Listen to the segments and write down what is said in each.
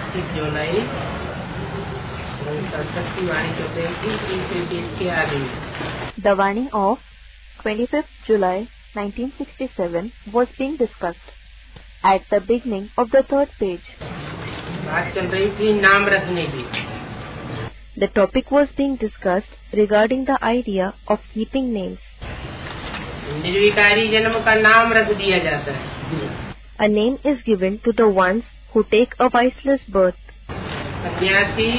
25 जुलाई सरस्वती वाणी के आदि। The Vani of 25th July 1967 was being discussed at the beginning of the third page. बात चल रही थी नाम रखने की। The topic was being discussed regarding the idea of keeping names. निर्विकारी जन्म का नाम रख दिया जाता है। A name is given to the ones who take a viceless birth. सन्यासी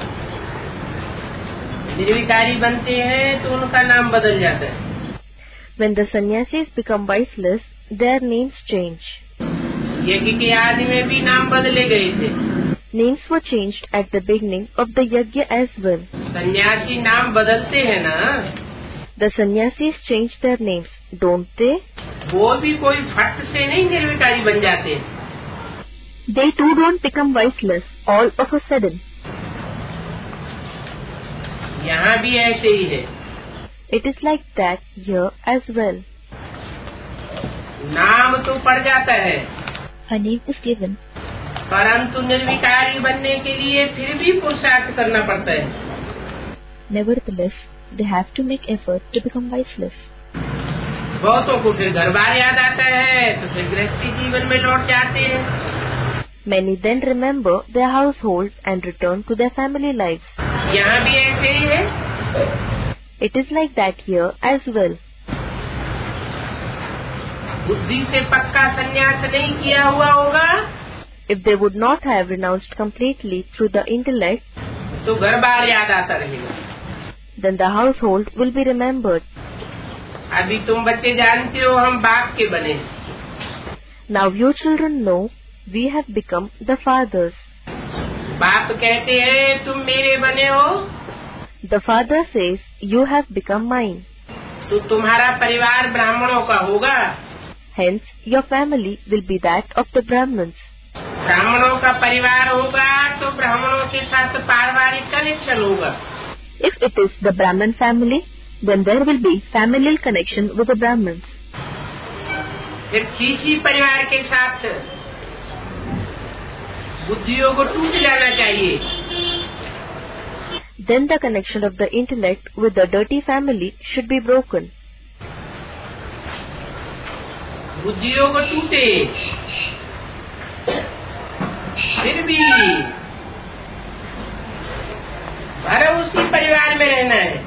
निर्विकारी बनते हैं तो उनका नाम बदल जाता है। When the sannyasis become viceless, their names change. यज्ञ के आदि में भी नाम बदले गए थे। Names were changed at the beginning of the yajna as well. सन्यासी नाम बदलते हैं ना। The sannyasis change their names, don't they? वो भी कोई फट से नहीं निर्विकारी बन जाते। They too don't become viceless all of a sudden. यहाँ भी ऐसे ही है। It is like that here as well. नाम तो पड़ जाता है, A name is given, परंतु निर्विकारी बनने के लिए फिर भी पुरुषार्थ करना पड़ता है। nevertheless, they have to make effort to become viceless. बहुतों को फिर घर बार याद आता है तो फिर गृहस्थी जीवन में लौट जाते हैं। Many then remember their household and return to their family lives. यहाँ भी ऐसे ही है। It is like that here as well. बुद्धि से पक्का संन्यास नहीं किया हुआ होगा If they would not have renounced completely through the intellect, तो घर बार याद आता रहेगा। then the household will be remembered. अभी तुम बच्चे जानते हो हम बाप के बने। Now you children know we have become the fathers. बाप कहते हैं तुम मेरे बने हो, The father says you have become mine. तो तुम्हारा परिवार ब्राह्मणों का होगा। Hence your family will be that of the Brahmins. ब्राह्मणों का परिवार होगा तो ब्राह्मणों के साथ पारिवारिक कनेक्शन होगा। If it is the Brahmin family, then there will be familial connection with the Brahmins. फिर खींची परिवार के साथ बुद्धियों को टूट जाना चाहिए। Then the connection of the intellect with the dirty family should be broken. बुद्धियों को टूटे, फिर भी भरे उसी परिवार में रहना है।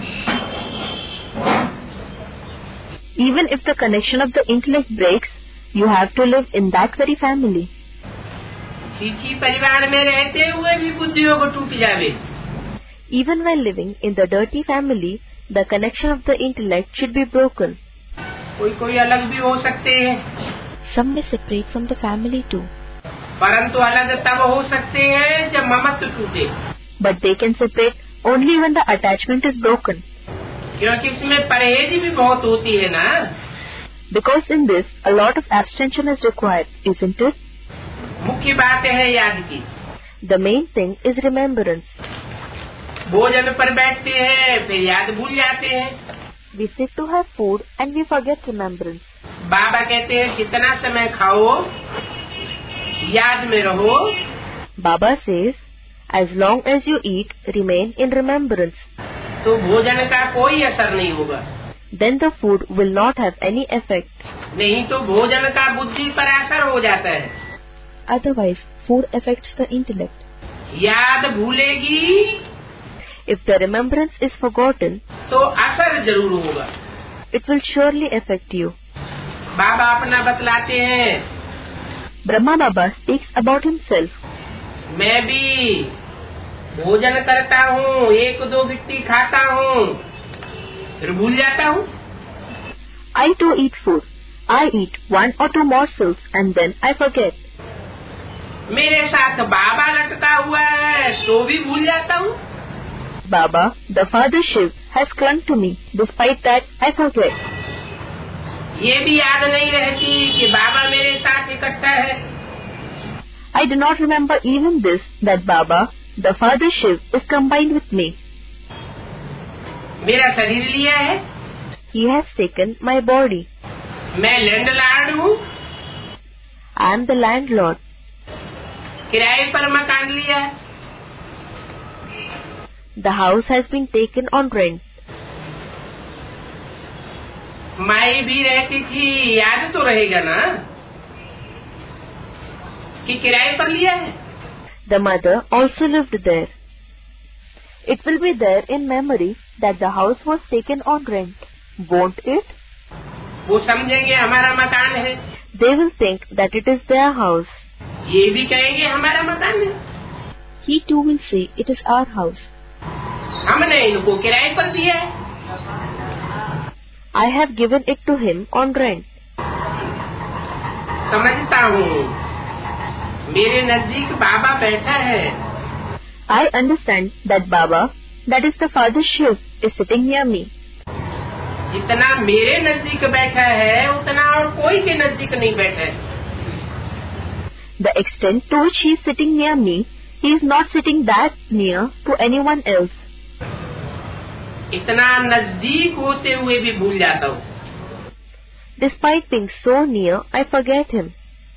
Even if the connection of the intellect breaks, you have to live in that very family. खींची परिवार में रहते हुए भी बुद्धियों को टूट जावे। Even while living in the dirty family, the connection of the intellect should be broken. कोई अलग भी हो सकते हैं। Some may separate from the family too. परंतु अलग तब हो सकते हैं जब ममत्व टूटे। But they can separate only when the attachment is broken. क्योंकि इसमें परहेज भी बहुत होती है ना। Because in this, a lot of abstention is required, isn't it? मुख्य बात है याद की। The main thing is remembrance. भोजन पर बैठते हैं फिर याद भूल जाते हैं। We sit to have food and we forget remembrance. बाबा कहते हैं जितना समय खाओ याद में रहो। Baba says, as long as you eat, remain in remembrance. तो भोजन का कोई असर नहीं होगा। Then the food will not have any effect. नहीं तो भोजन का बुद्धि पर असर हो जाता है। Otherwise, food affects the intellect. याद भूलेगी If the remembrance is forgotten, तो असर जरूर होगा। it will surely affect you. बाबा अपना बतलाते हैं। Brahma Baba speaks about himself. मैं भी भोजन करता हूँ, 1-2 गिट्टी खाता हूँ, फिर भूल जाता हूँ। I too eat food. I eat 1 or 2 morsels and then I forget. मेरे साथ बाबा लटका हुआ है तो भी भूल जाता हूँ। Baba, the Father Shiv, has clung to me. Despite that, I forget. ये भी याद नहीं रहती कि बाबा मेरे साथ इकट्ठा है। I do not remember even this, that Baba, the Father Shiv, is combined with me. मेरा शरीर लिया है। He has taken my body. मैं लैंडलॉर्ड हूँ। I am the landlord. किराए पर मकान लिया है। The house has been taken on rent. माई भी रहती थी, याद तो रहेगा ना कि किराए पर लिया है। The mother also lived there. It will be there in memory that the house was taken on rent, won't it? वो समझेंगे हमारा मकान है। They will think that it is their house. ये भी कहेंगे हमारा मकान है। He too will say it is our house. हमने इनको किराए पर दिया है। I have given it to him on rent. समझता हूँ, मेरे नजदीक बाबा बैठा है। I understand that Baba, that is the Father Shiv, is sitting near me. जितना मेरे नजदीक बैठा है उतना और कोई के नजदीक नहीं बैठा है। The extent to which he is sitting near me, he is not sitting that near to anyone else. इतना नजदीक होते हुए भी भूल जाता हूँ। Despite being so near, I forget him.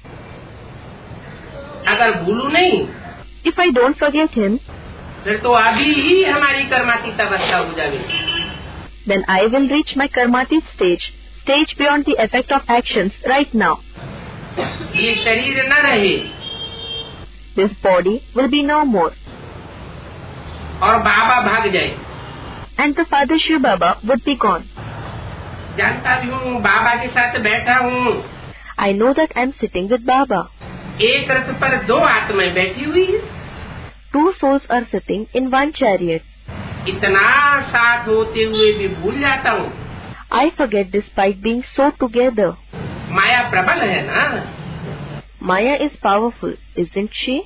अगर भूलू नहीं, If I don't forget him, फिर तो अभी ही हमारी कर्मातीत अवस्था हो जाएगी। then I will reach my karmatic stage, stage beyond the effect of actions right now. ये शरीर न रहे This body will be no more, और बाबा भाग जाए। and the Father Shiv Baba would be gone. जानता भी हूँ, बाबा के साथ बैठा हूँ। I know that I am sitting with Baba. एक रथ पर दो आत्माएं बैठी हुई है। Two souls are sitting in one chariot. इतना साथ होते हुए भी भूल जाता हूँ। I forget despite being so together. माया प्रबल है ना। Maya is powerful, isn't she?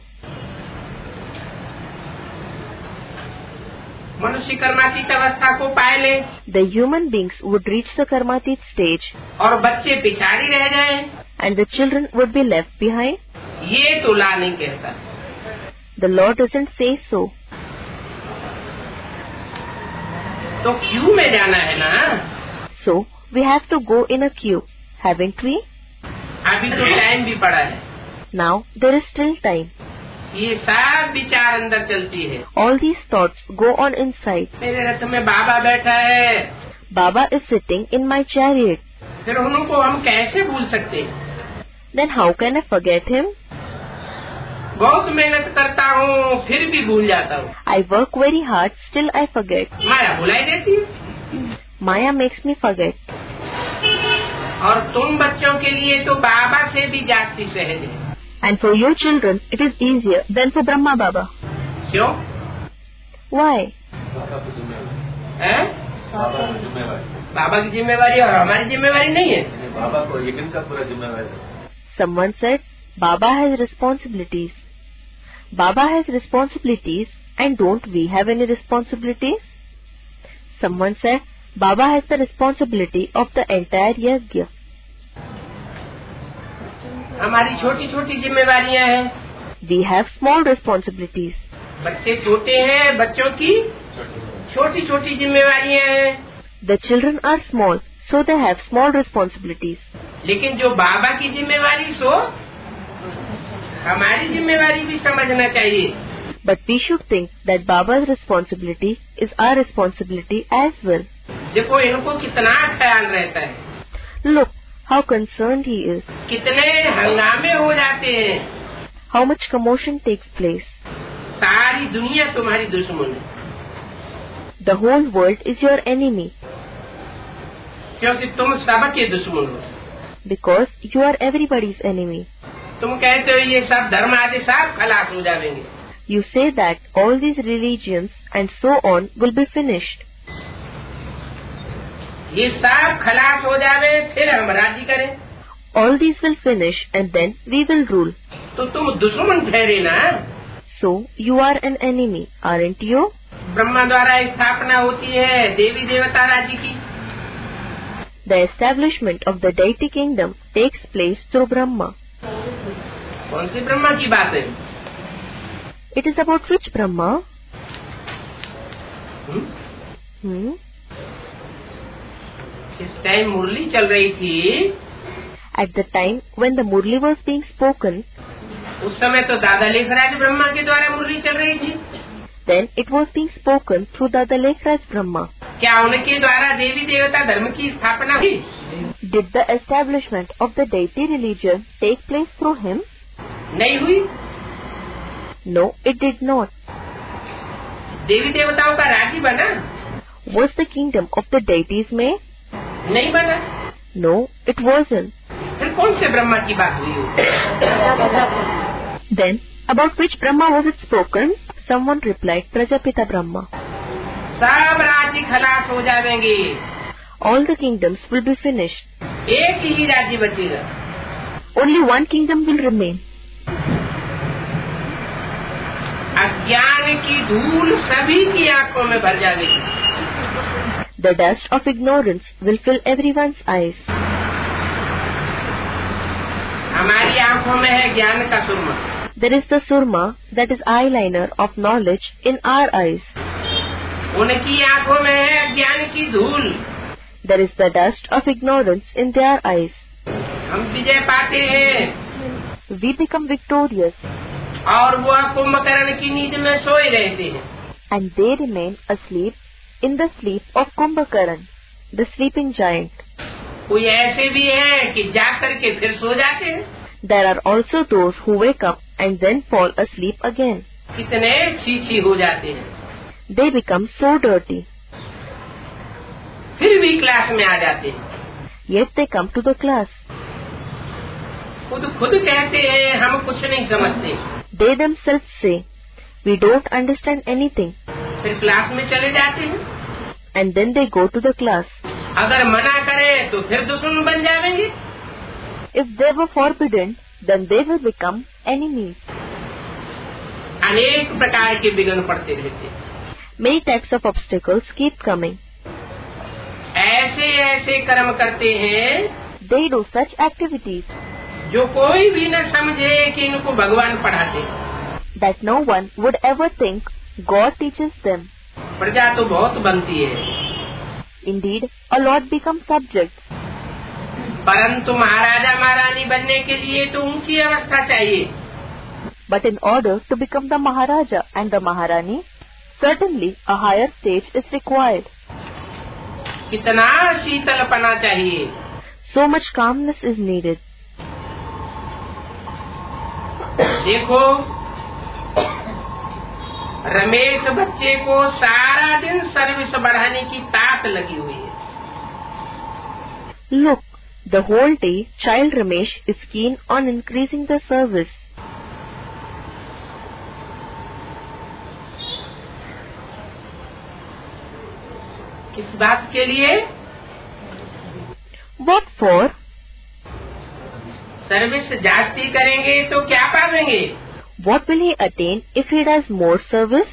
मनुष्य कर्मातीत अवस्था को पाए ले The human beings would reach the karmatic stage, और बच्चे पिछाड़ी रह जाए, and the children would be left behind. ये तो ला नहीं कहता। The Lord doesn't say so. तो क्यों में जाना है ना। So we have to go in a queue, haven't we? अभी तो टाइम भी पड़ा है। Now there is still time. ये सब विचार अंदर चलती है। All these thoughts go on inside. मेरे रथ में बाबा बैठा है। Baba is sitting in my chariot. फिर उनको हम कैसे भूल सकते हैं। Then how can I forget him? बहुत मेहनत करता हूँ, फिर भी भूल जाता हूँ। I work very hard, still I forget. माया भुलाई देती है। Maya makes me forget. और तुम बच्चों के लिए तो बाबा से भी जास्ती सहज है। And for you children, it is easier than for Brahma Baba. क्यों? Why? है? बाबा की जिम्मेवारी और हमारी जिम्मेवारी नहीं है। बाबा को यज्ञ का पूरा जिम्मेवारी। Someone said, Baba has responsibilities. Baba has responsibilities, and don't we have any responsibilities? Someone said, Baba has the responsibility of the entire yajna. हमारी छोटी छोटी जिम्मेवारियाँ हैं। We have small responsibilities. बच्चे छोटे हैं, बच्चों की छोटी छोटी जिम्मेवारियाँ हैं। The children are small, so they have small responsibilities. लेकिन जो बाबा की जिम्मेवारी सो हमारी जिम्मेवारी भी समझना चाहिए। But we should think that Baba's responsibility is our responsibility as well. देखो इनको कितना ख्याल रहता है। Look how concerned he is. कितने हंगामे हो जाते हैं। How much commotion takes place. सारी दुनिया तुम्हारी दुश्मन है। The whole world is your enemy. क्योंकि तुम सबके दुश्मन हो। Because you are everybody's enemy. तुम कहते हो ये सब धर्म आदि सब खलास हो जाएंगे। You say that all these religions and so on will be finished. ये सब खलास हो जावे फिर हम राज्य करें। All these will finish and then we will rule. तो तुम दुश्मन ठहरे ना। So you are an enemy, aren't you? Brahma द्वारा स्थापना होती है देवी देवता राज्य की। The establishment of the deity kingdom takes place through Brahma. कौन सी ब्रह्मा की बात है? It is about which Brahma? इस टाइम मुरली चल रही थी। At the time when the Murli was being spoken, उस समय तो दादा लेखराज ब्रह्मा के द्वारा मुरली चल रही थी। Then it was being spoken through Dada Lekhraj Brahma. क्या उनके द्वारा देवी देवता धर्म की स्थापना हुई? Did the establishment of the deity religion take place through him? नहीं हुई। No, it did not. देवी देवताओं का राज्य बना? Was the kingdom of the deities made? नहीं बना। No, it wasn't. फिर कौन से ब्रह्मा की बात हुई होगी? Then, about which Brahma was it spoken? Someone replied, Prajapita Brahma. सब राज्य खलास हो जाएंगे। All the kingdoms will be finished. एक ही राज्य बचेगा। Only one kingdom will remain. अज्ञान की धूल सभी की आंखों में भर जाएगी। The dust of ignorance will fill everyone's eyes. हमारी आंखों में है ज्ञान का सुरमा। There is the surma, that is eyeliner of knowledge in our eyes. उनकी आंखों में है अज्ञान की धूल। There is the dust of ignorance in their eyes. हम विजय पाते हैं। We become victorious. और वह कुंभकर्ण की नींद में सोए रहते हैं। And they remain asleep in the sleep of Kumbhakaran, the sleeping giant. कोई ऐसे भी हैं कि जाग करके फिर सो जाते हैं। There are also those who wake up and then fall asleep again. कितने छीछी हो जाते हैं। They become so dirty. फिर भी क्लास में आ जाते हैं। Yet they come to the class. खुद कहते हैं हम कुछ नहीं समझते। They themselves say, we don't understand anything. फिर क्लास में चले जाते हैं। And then they go to the class. अगर मना करें तो फिर दुश्मन बन जाएंगे। If they were forbidden, then they will become enemies. अनेक प्रकार के विघ्न पड़ते रहते हैं। Many types of obstacles keep coming. ऐसे ऐसे कर्म करते हैं। They do such activities. जो कोई भी न समझे कि इनको भगवान पढ़ाते। That no one would ever think God teaches them. प्रजा तो बहुत बनती है। Indeed, a lot become subjects. परंतु महाराजा महारानी बनने के लिए तो ऊंची अवस्था चाहिए। But in order to become the Maharaja and the Maharani, certainly a higher stage is required. कितना शीतलपना चाहिए। So much calmness is needed. देखो, रमेश बच्चे को सारा दिन सर्विस बढ़ाने की ताक लगी हुई है। Look, the whole day child Ramesh is keen on increasing the service. किस बात के लिए? What for? सर्विस जास्ती करेंगे तो क्या पाएंगे? What will he attain if he does more service?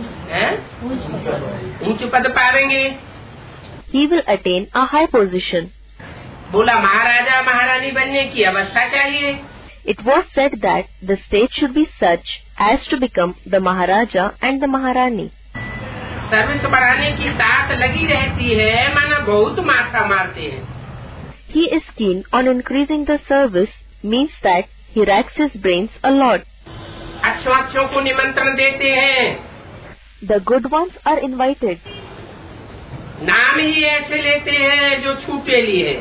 ऊंच पद पाएंगे। He will attain a high position. बोला महाराजा महारानी बनने की अवस्था चाहिए। It was said that the state should be such as to become the Maharaja and the Maharani. Service बढ़ाने की ताक लगी रहती है, माना बहुत माथा मारते हैं। He is keen on increasing the service means that he racks his brains a lot. अच्छों को निमंत्रण देते हैं। The good ones are invited. नाम ही ऐसे लेते हैं जो छूटे लिए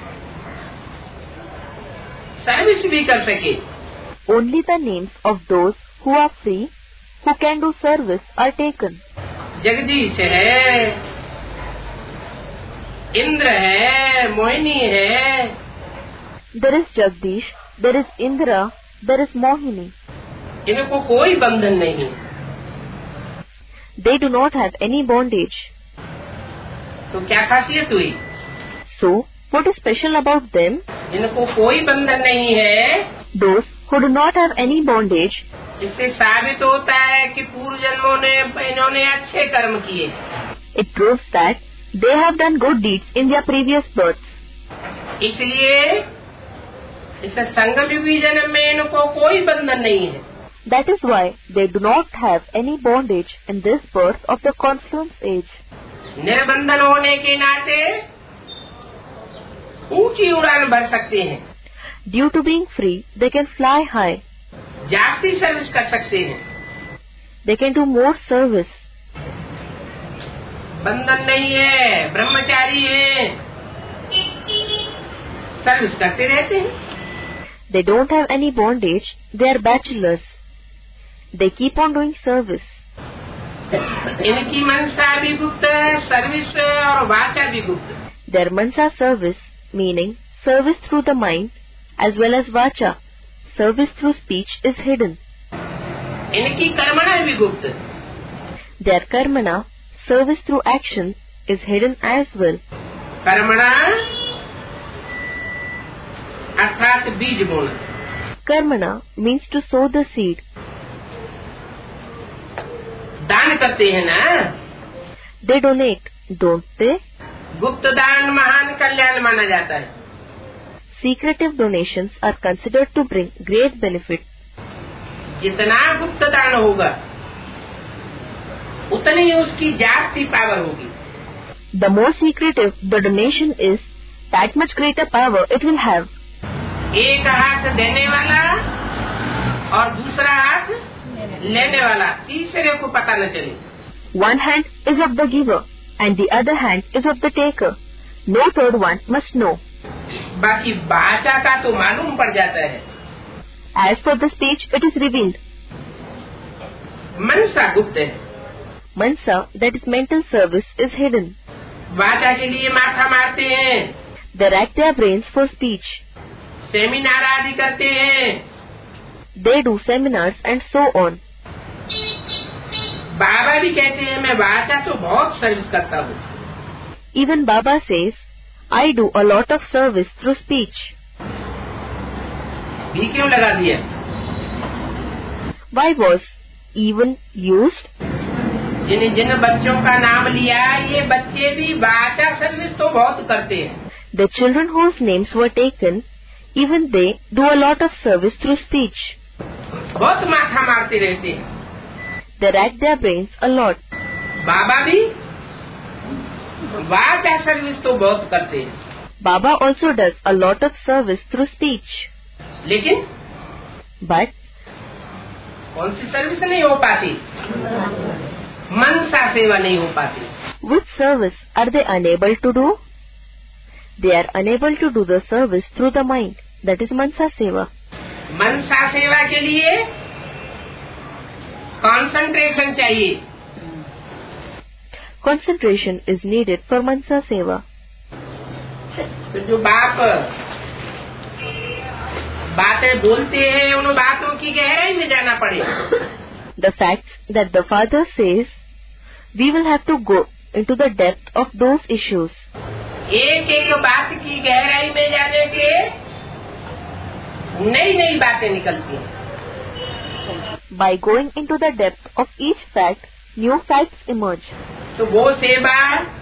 सर्विस भी कर सके। Only the names of those who are free, who can do service, are taken. Jagdish है, इंद्र है, मोहिनी है। There is Jagdish, there is Indra, there is Mohini. इनको कोई बंधन नहीं। They do not have any bondage. तो क्या खासियत हुई? So, what is special about them? इनको कोई बंधन नहीं है। Those who do not have any bondage. इससे साबित होता है कि पूर्व जन्मों में इन्होंने अच्छे कर्म किए। It proves that they have done good deeds in their previous births. इसलिए इस संगम युगी जन्म में इनको कोई बंधन नहीं है। That is why they do not have any bondage in this birth of the confluence age. निर्बंधन होने के नाते ऊंची उड़ान भर सकते हैं। Due to being free, they can fly high. जास्ती सर्विस कर सकते हैं। They can do more service. बंधन नहीं है, ब्रह्मचारी है, सर्विस करते रहते हैं। They don't have any bondage. They are bachelors. They keep on doing service. इनकी मनसा भी गुप्त है, सर्विस और वाचा भी गुप्त। Their mansa service, meaning service through the mind, as well as vacha, service through speech, is hidden. इनकी कर्मणा भी गुप्त। Their karmana, service through action, is hidden as well. कर्मणा अर्थात बीज बोना। Karmana means to sow the seed. दान करते हैं ना, They donate, don't they? गुप्त दान महान कल्याण माना जाता है। Secretive donations are considered to bring great benefit. जितना गुप्त दान होगा उतनी ही उसकी जास्ती पावर होगी। The more secretive the donation is, that much greater power it will have. एक हाथ देने वाला और दूसरा हाथ लेने वाला, तीसरे को पता न चले। One hand is of the giver and the other hand is of the taker. No third one must know. बाकी वाचा का तो मालूम पड़ जाता है। As for the speech, it is revealed. मनसा गुप्त है। Mansa, that is mental service, is hidden. वाचा के लिए माथा मारते हैं, They rack their brains for speech. Seminar आदि करते हैं। They do seminars and so on. बाबा भी कहते हैं मैं वाचा तो बहुत सर्विस करता हूँ। Even Baba says, I do a lot of service through speech. भी क्यों लगा दिया? Why was even used? जिन जिन बच्चों का नाम लिया, ये बच्चे भी वाचा सर्विस तो बहुत करते हैं। The children whose names were taken, even they do a lot of service through speech. बहुत माथा मारते रहते हैं। They rack their brains a lot. बाबा भी वाचा सर्विस तो बहुत करते हैं। Baba also does a lot of service through speech. लेकिन But कौन सी सर्विस नहीं हो पाती? मनसा सेवा नहीं हो पाती। which service are they unable to do? They are unable to do the service through the mind. That is Mansa Seva. मनसा सेवा के लिए कंसंट्रेशन चाहिए। Concentration is needed for Mansa Seva. तो जो बाप बातें बोलते हैं, उन बातों की गहराई में जाना पड़ेगा। The facts that the Father says, we will have to go into the depth of those issues. एक एक बात की गहराई में जाने के नई नई बातें निकलती हैं। By going into the depth of each fact, new facts emerge. तो वो सेवा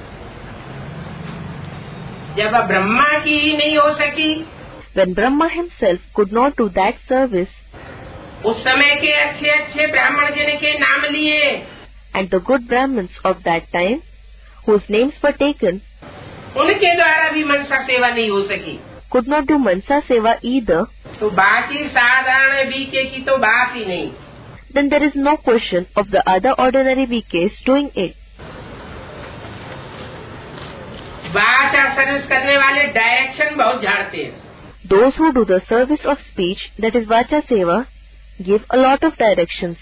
जब ब्रह्मा की ही नहीं हो सकी, When Brahma himself could not do that service, उस समय के अच्छे अच्छे ब्राह्मण जिनके नाम लिए, and the good Brahmins of that time, whose names were taken, उनके द्वारा भी मनसा सेवा नहीं हो सकी, could not do Mansa Seva either, तो बाकी साधारण बीके की तो बात ही नहीं। then there is no question of the other ordinary VKs doing it. वाचा सर्विस करने वाले डायरेक्शन बहुत झाड़ते हैं। Those who do the service of speech, that is Vacha Seva, give a lot of directions.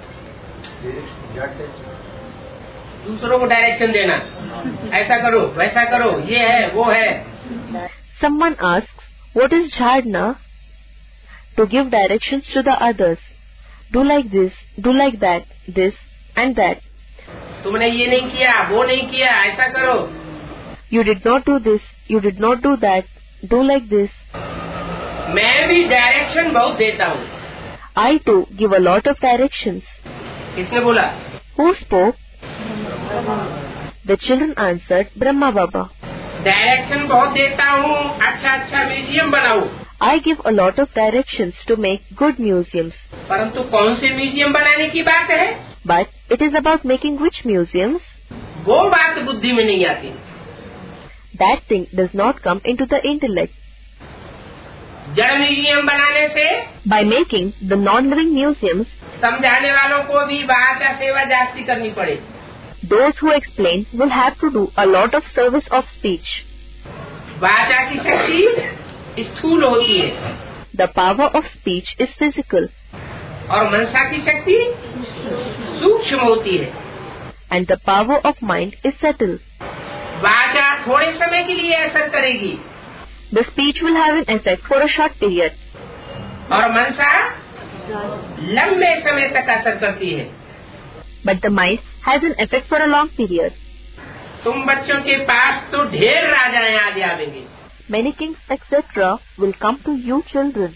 दूसरों को डायरेक्शन देना, ऐसा करो, वैसा करो, ये है, वो है। Someone asks, what is Jhadna? To give directions to the others. Do like this, do like that, this and that. तुमने ये नहीं किया, वो नहीं किया, ऐसा करो। You did not do this, you did not do that, do like this. मैं भी डायरेक्शन बहुत देता हूँ। I too give a lot of directions. किसने बोला? Who spoke? The children answered, Brahma Baba. Direction बहुत देता हूँ, अच्छा अच्छा म्यूजियम बनाओ। I give a lot of directions to make good museums. परंतु कौन से म्यूजियम बनाने की बात है? But it is about making which museums? वो बात बुद्धि में नहीं आती। That thing does not come into the intellect. जड़ म्यूजियम बनाने से By making the non-living museums, समझाने वालों को भी वाचा सेवा जास्ती करनी पड़े। those who explain will have to do a lot of service of speech. वाचा की शक्ति स्थूल होती है The power of speech is physical और मनसा की शक्ति सूक्ष्म होती है। and the power of mind is subtle. वाचा थोड़े समय के लिए असर करेगी The speech will have an effect for a short period, और मनसा लंबे समय तक असर करती है। but the mind has an effect for a long period. तुम बच्चों के पास तो ढेर राजाएं आगे आवेंगे। Many kings etc. will come to you children.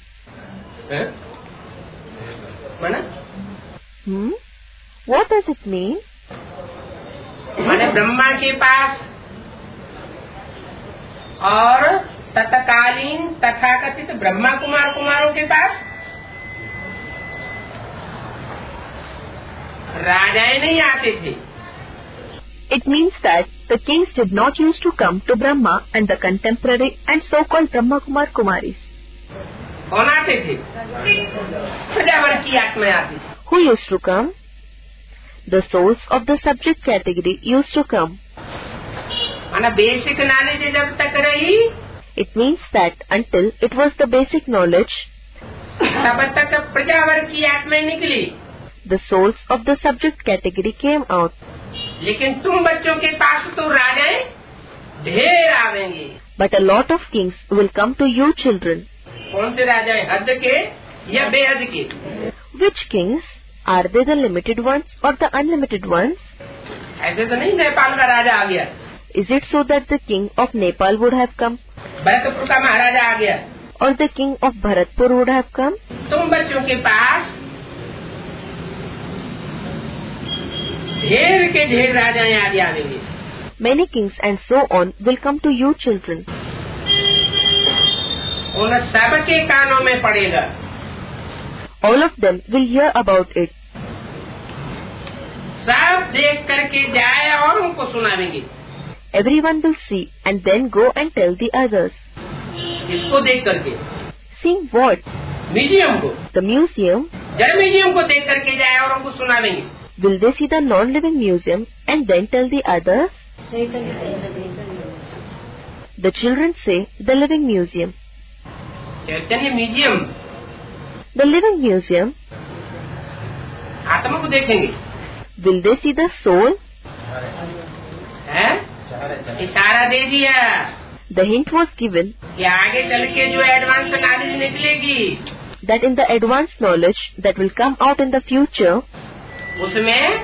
माना? What does it mean? माने ब्रह्मा के पास और तत्कालीन तथाकथित ब्रह्मा कुमारों के पास राजाएं नहीं आते थे। It means that the kings did not used to come to Brahma and the contemporary and so-called Brahma Kumar Kumaris. कौन आते थे? प्रजावर की आत्माएं आती थी। Who used to come? The souls of the subject category used to come. माना basic knowledge जब तक रही, It means that until it was the basic knowledge, तब तक प्रजावर की आत्माएं निकली। the souls of the subject category came out. लेकिन तुम बच्चों के पास तो राजाएं ढेर आवेंगे। But a lot of kings will come to you children. कौन से राजाएं? हद के या बेहद के? Which kings? Are they the limited ones or the unlimited ones? ऐसे तो नहीं नेपाल का राजा आ गया, Is it so that the king of Nepal would have come Bharatpur का महाराजा आ गया। or the king of Bharatpur would have come? तुम बच्चों के पास ढेर के ढेर राजाएं आगे आवेंगे। Many kings and so on will come to you children. उन सबके कानों में पड़ेगा। All of them will hear about it. सब देख करके जाए और उनको सुनावेंगे। Everyone will see and then go and tell the others. इसको देख करके Seeing what? म्यूजियम को, The museum. जड़ म्यूजियम को देख करके जाए और उनको सुनावेंगे। Will they see the non-living museum and then tell the others? The children say the living museum. चैतन्य म्यूजियम The living museum. आत्मा को देखेंगे। Will they see the soul? है? इशारा दे दिया The hint was given कि आगे चल के जो एडवांस नॉलेज निकलेगी, that in the advanced knowledge that will come out in the future, उसमें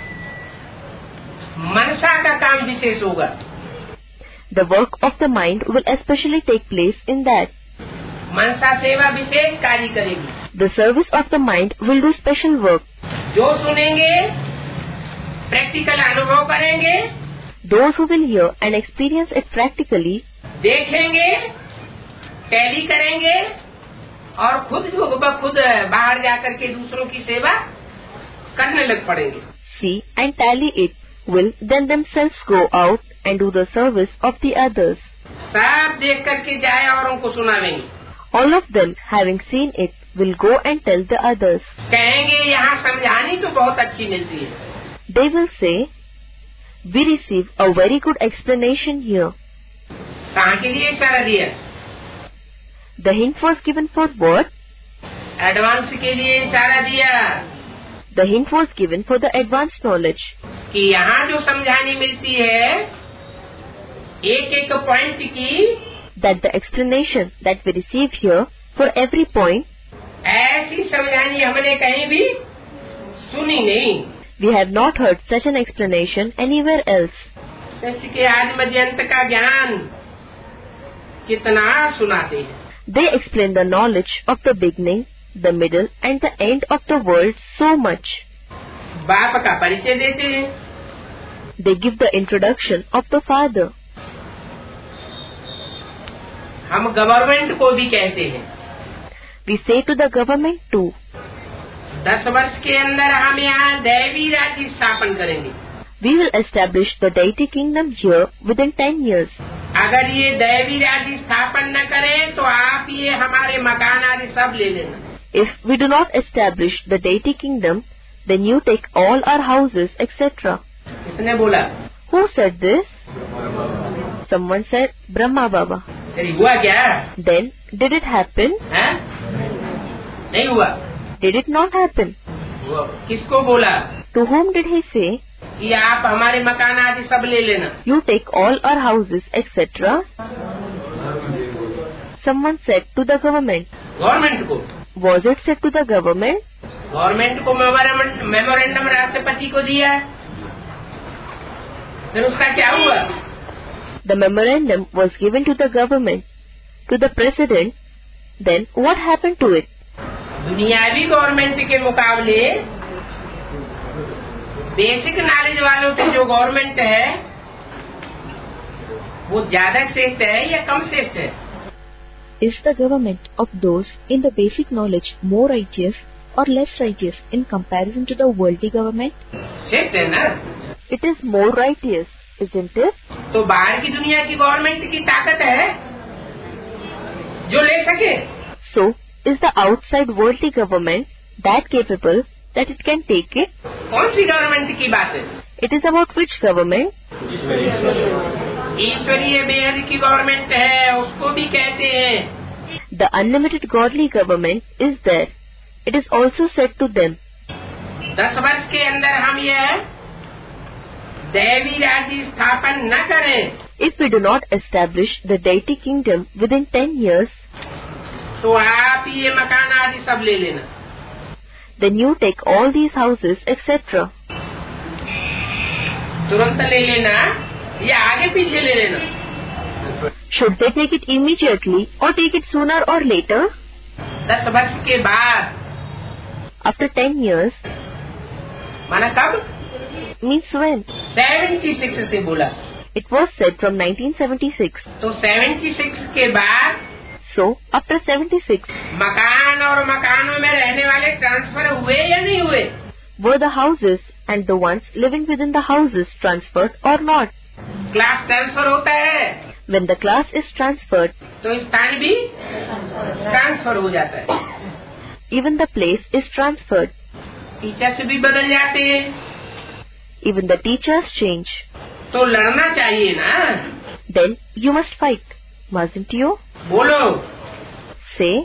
मनसा का काम विशेष होगा। the work of the mind will especially take place in that. मनसा सेवा विशेष कार्य करेगी। The service of the mind will do special work. जो सुनेंगे practical अनुभव करेंगे, Those who will hear and experience it practically, देखेंगे, टैली करेंगे और खुद बाहर जाकर के दूसरों की सेवा करने लग पड़ेंगे। see and tally it, will then themselves go out and do the service of the others. सब देख करके जाए और उनको सुनावेंगे। All of them, having seen it, will go and tell the others. कहेंगे यहाँ समझानी तो बहुत अच्छी मिलती है। They will say, we receive a very good explanation here. कहाँ के लिए इशारा दिया? The hint was given for what? Advance के लिए इशारा दिया The hint was given for the advanced knowledge. कि यहाँ जो समझानी मिलती है एक एक पॉइंट की, That the explanation that we receive here for every point, ऐसी समझानी हमने कहीं भी सुनी नहीं। we have not heard such an explanation anywhere else. सत्य के आदि मध्य अंत का ज्ञान कितना सुनाते हैं। They explain the knowledge of the beginning, the middle and the end of the world so much. बाप का परिचय देते हैं, They give the introduction of the father. हम गवर्नमेंट को भी कहते हैं। We say to the government too, 10 वर्ष के अंदर हम यहाँ दैवी राज्य स्थापन करेंगे। we will establish the deity kingdom here within 10 years. अगर ये दैवी राज्य स्थापन न करें तो आप ये हमारे मकान आदि सब ले लेना। If we do not establish the deity kingdom, then you take all our houses, etc. किसने बोला? Who said this? Someone said, Brahma Baba. तेरी हुआ क्या? Then, did it happen? है? नहीं हुआ। Did it not happen? किसको बोला? To whom did he say? कि आप हमारे मकान आदि सब ले लेना। You take all our houses, etc. Someone said to the government. Government को? Was it said to the government? Government को मेमोरेंडम राष्ट्रपति को दिया, फिर उसका क्या हुआ? The memorandum was given to the government, to the president. Then what happened to it? दुनियावी गवर्नमेंट के मुकाबले बेसिक नॉलेज वालों की जो गवर्नमेंट है वो ज्यादा श्रेष्ठ है या कम श्रेष्ठ है? Is the government of those in the basic knowledge more righteous or less righteous in comparison to the worldly government? श्रेष्ठ है ना? It is more righteous, isn't it? तो बाहर की दुनिया की गवर्नमेंट की ताकत है जो ले सके। So, is the outside worldly government that capable that it can take it? कौन सी गवर्नमेंट की बात है? It is about which government? ईश्वरीय बेहद की गवर्नमेंट है, उसको भी कहते हैं। The unlimited godly government is there. It is also said to them. 10 वर्ष के अंदर हम यह दैवी राज्य स्थापन न करें, If we do not establish the deity kingdom within 10 years, तो आप ये मकान आदि सब ले लेना। then you take all these houses, etc. तुरंत ले लेना या आगे पीछे ले लेना? Should they take it immediately or take it sooner or later? 10 वर्ष के बाद। After 10 years, माना कब? means when? 76 से बोला। It was said from 1976. तो 76 के बाद So, after 76, मकान और मकानों में रहने वाले ट्रांसफर हुए या नहीं हुए? were the houses and the ones living within the houses transferred or not? Class transfer होता है When the class is transferred, तो स्थान भी ट्रांसफर हो जाता है, even the place is transferred. Teachers भी बदल जाते हैं, Even the teachers change. तो लड़ना चाहिए ना। Then you must fight, mustn't you? बोलो। Say,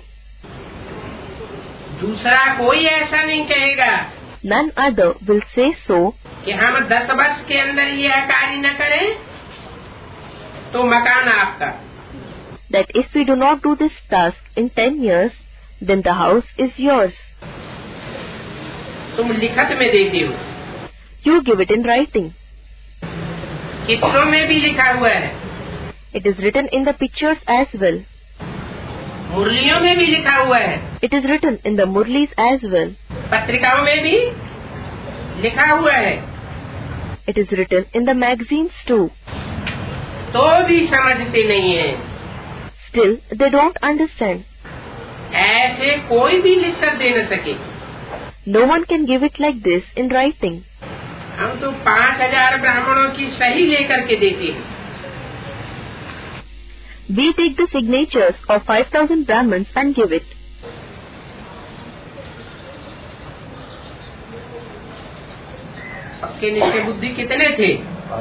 दूसरा कोई ऐसा नहीं कहेगा none other will say so कि हम 10 वर्ष के अंदर यह कार्य न करें तो मकान आपका। that if we do not do this task in 10 years, then the house is yours. तुम लिखत में देते हो, You give it in writing. चित्रों में भी लिखा हुआ है, It is written in the pictures as well. मुरलियों में भी लिखा हुआ है, It is written in the murlis as well. पत्रिकाओं में भी लिखा हुआ है, It is written in the magazines too. तो भी समझते नहीं है। Still, they don't understand. ऐसे कोई भी लिख कर दे न सके। No one can give it like this in writing. हम तो 5000 ब्राह्मणों की सही लेकर के देते हैं। We take the signatures of 5,000 Brahmins and give it. पक्के निश्चय बुद्धि कितने थे?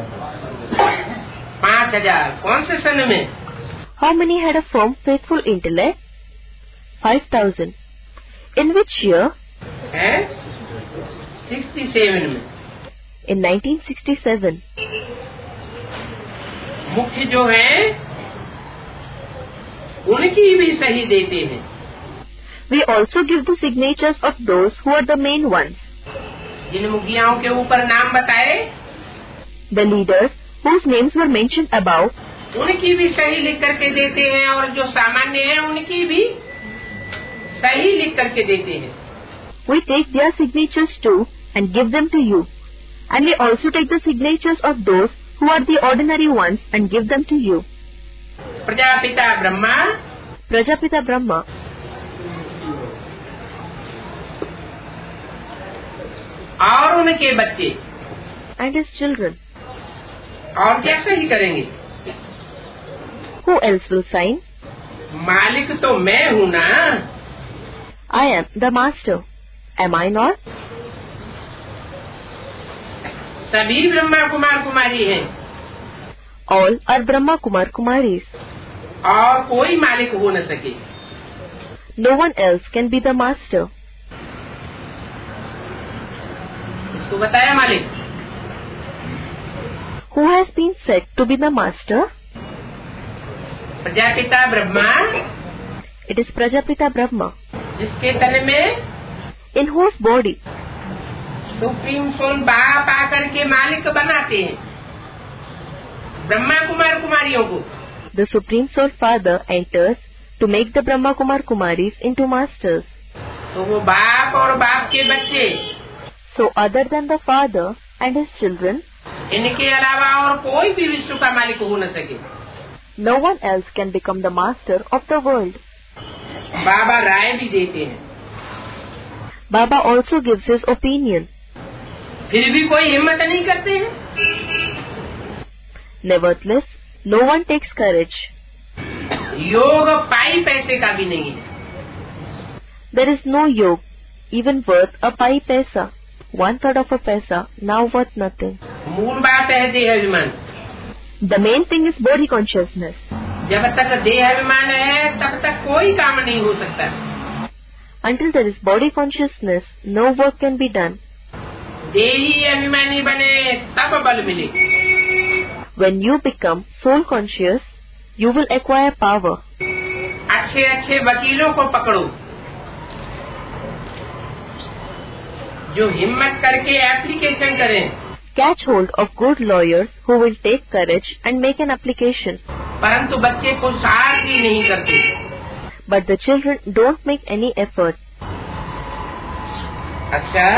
5000। कौन से सन में? How many had a firm, faithful intellect? 5,000. In which year? है 67 में। In 1967. मुख्य जो है उनकी भी सही देते हैं। We also give the signatures of those who are the main ones. जिन मुखियाओं के ऊपर नाम बताए, The leaders whose names were mentioned above, उनकी भी सही लिख करके देते हैं और जो सामान्य है उनकी भी सही लिख करके देते हैं। we take their signatures too and give them to you. And we also take the signatures of those who are the ordinary ones and give them to you. Prajapita Brahma, Prajapita Brahma और उनके बच्चे and his children. और क्या सही करेंगे? Who else will sign? मालिक तो मैं हूँ ना। I am the master. Am I not? सभी ब्रह्मा कुमार कुमारी हैं All are Brahma Kumar Kumaris. और कोई मालिक हो न सके। No one else can be the master. इसको बताया मालिक। Who has been said to be the master? Prajapita Brahma, It is Prajapita Brahma, जिसके तन में in whose body supreme soul बाप आकर के मालिक बनाते हैं ब्रह्मा कुमार कुमारियों को। the Supreme Soul Father enters to make the Brahma Kumar Kumaris into masters. तो वो बाप और बाप के बच्चे, So other than the Father and his children, इनके अलावा और कोई भी विश्व का मालिक हो न सके। no one else can become the master of the world. बाबा राय भी देते हैं, Baba also gives his opinion. फिर भी कोई हिम्मत नहीं करते हैं। Nevertheless, no one takes courage. योग पाई पैसे का भी नहीं है। There is no yoga, even worth a pi paisa, 1/3 of a paisa, now worth nothing. मूल बात है देह अभिमान। The main thing is body consciousness. जब तक देह अभिमान है तब तक कोई काम नहीं हो सकता। Until there is body consciousness, no work can be done. देही अभिमानी बने तब बल मिले। When you become soul conscious, you will acquire power. अच्छे अच्छे वकीलों को पकड़ो जो हिम्मत करके एप्लीकेशन करें, Catch hold of good lawyers who will take courage and make an application. परंतु बच्चे को साथ ही नहीं करते। But the children don't make any effort. अच्छा,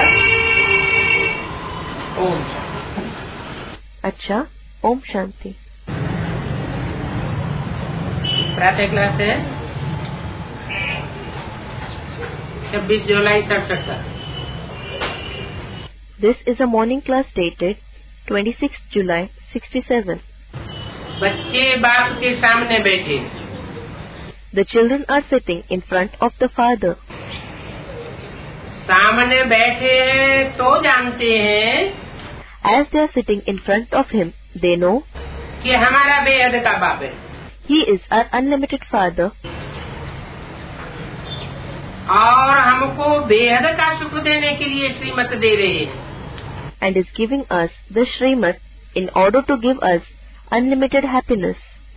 ओम Acha, Om Shanti. प्रातः क्लास है 26 जुलाई 67। This is a morning class dated 26 July 67. बच्चे बाप के सामने बैठे, The children are sitting in front of the father. सामने बैठे हैं तो जानते हैं As they are sitting in front of him, they know कि हमारा बेहद का बाप है he is our unlimited father और हमको बेहद का सुख देने के लिए श्रीमत दे रहे हैं। and is giving us the Srimad in order to give us unlimited happiness.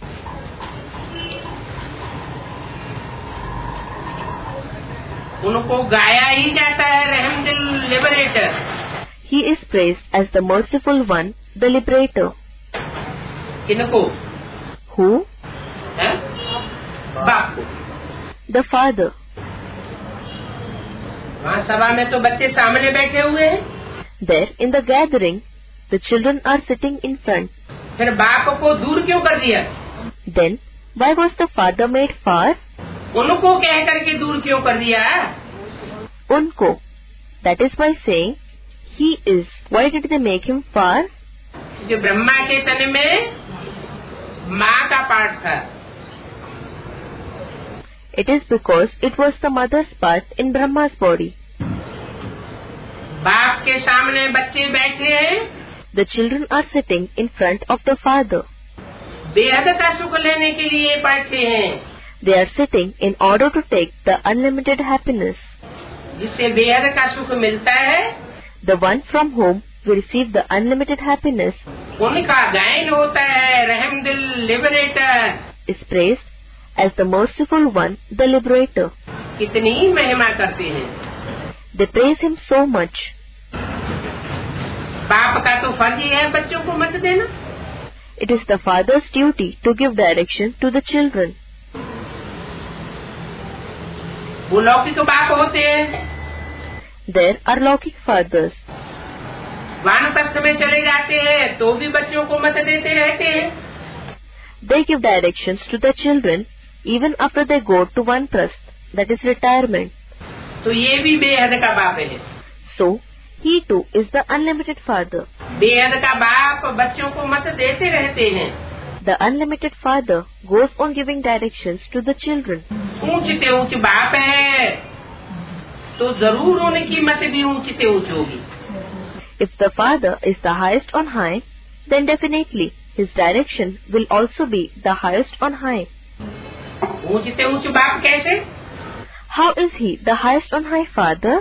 उनको गाया ही जाता है रहमदिल liberator. He is praised as the merciful one, the liberator. किनको? Who? है? बाप को। The father. वहाँ सभा में तो बच्चे सामने बैठे हुए हैं, There in the gathering, the children are sitting in front. फिर बाप को दूर क्यों कर दिया? Then, why was the father made far? उनको कह करके दूर क्यों कर दिया? Unko. That is by saying, he is. Why did they make him far? जो ब्रह्मा के तन में माँ का पार्ट था। It is because it was the mother's part in Brahma's body. बाप के सामने बच्चे बैठे हैं, The children are sitting in front of the father. बेहद का सुख लेने के लिए बैठे हैं, They are sitting in order to take the unlimited happiness. जिससे बेहद का सुख मिलता है, The one from whom we receive the unlimited happiness उनका गायन होता है रहमदिल liberator. is praised as the merciful one, the liberator. कितनी महिमा करते हैं। They praise him so much. बाप का तो फर्ज ही है बच्चों को मत देना। It is the father's duty to give direction to the children. वो लौकिक बाप होते हैं, There are Lokik fathers. वानप्रस्थ में चले जाते हैं तो भी बच्चों को मत देते रहते हैं। They give directions to the children even after they go to Vanprasth, that is retirement. तो ये भी बेहद का बाप है। So, he too is the unlimited father. बेहद का बाप बच्चों को मत देते रहते हैं। The unlimited Father goes on giving directions to the children. ऊंच से ऊंच बाप है तो जरूर उनकी मत भी ऊंच से ऊंच होगी. If the Father is the highest on high, then definitely his direction will also be the highest on high. ऊंच से ऊंच बाप कैसे? How is he the highest on high Father?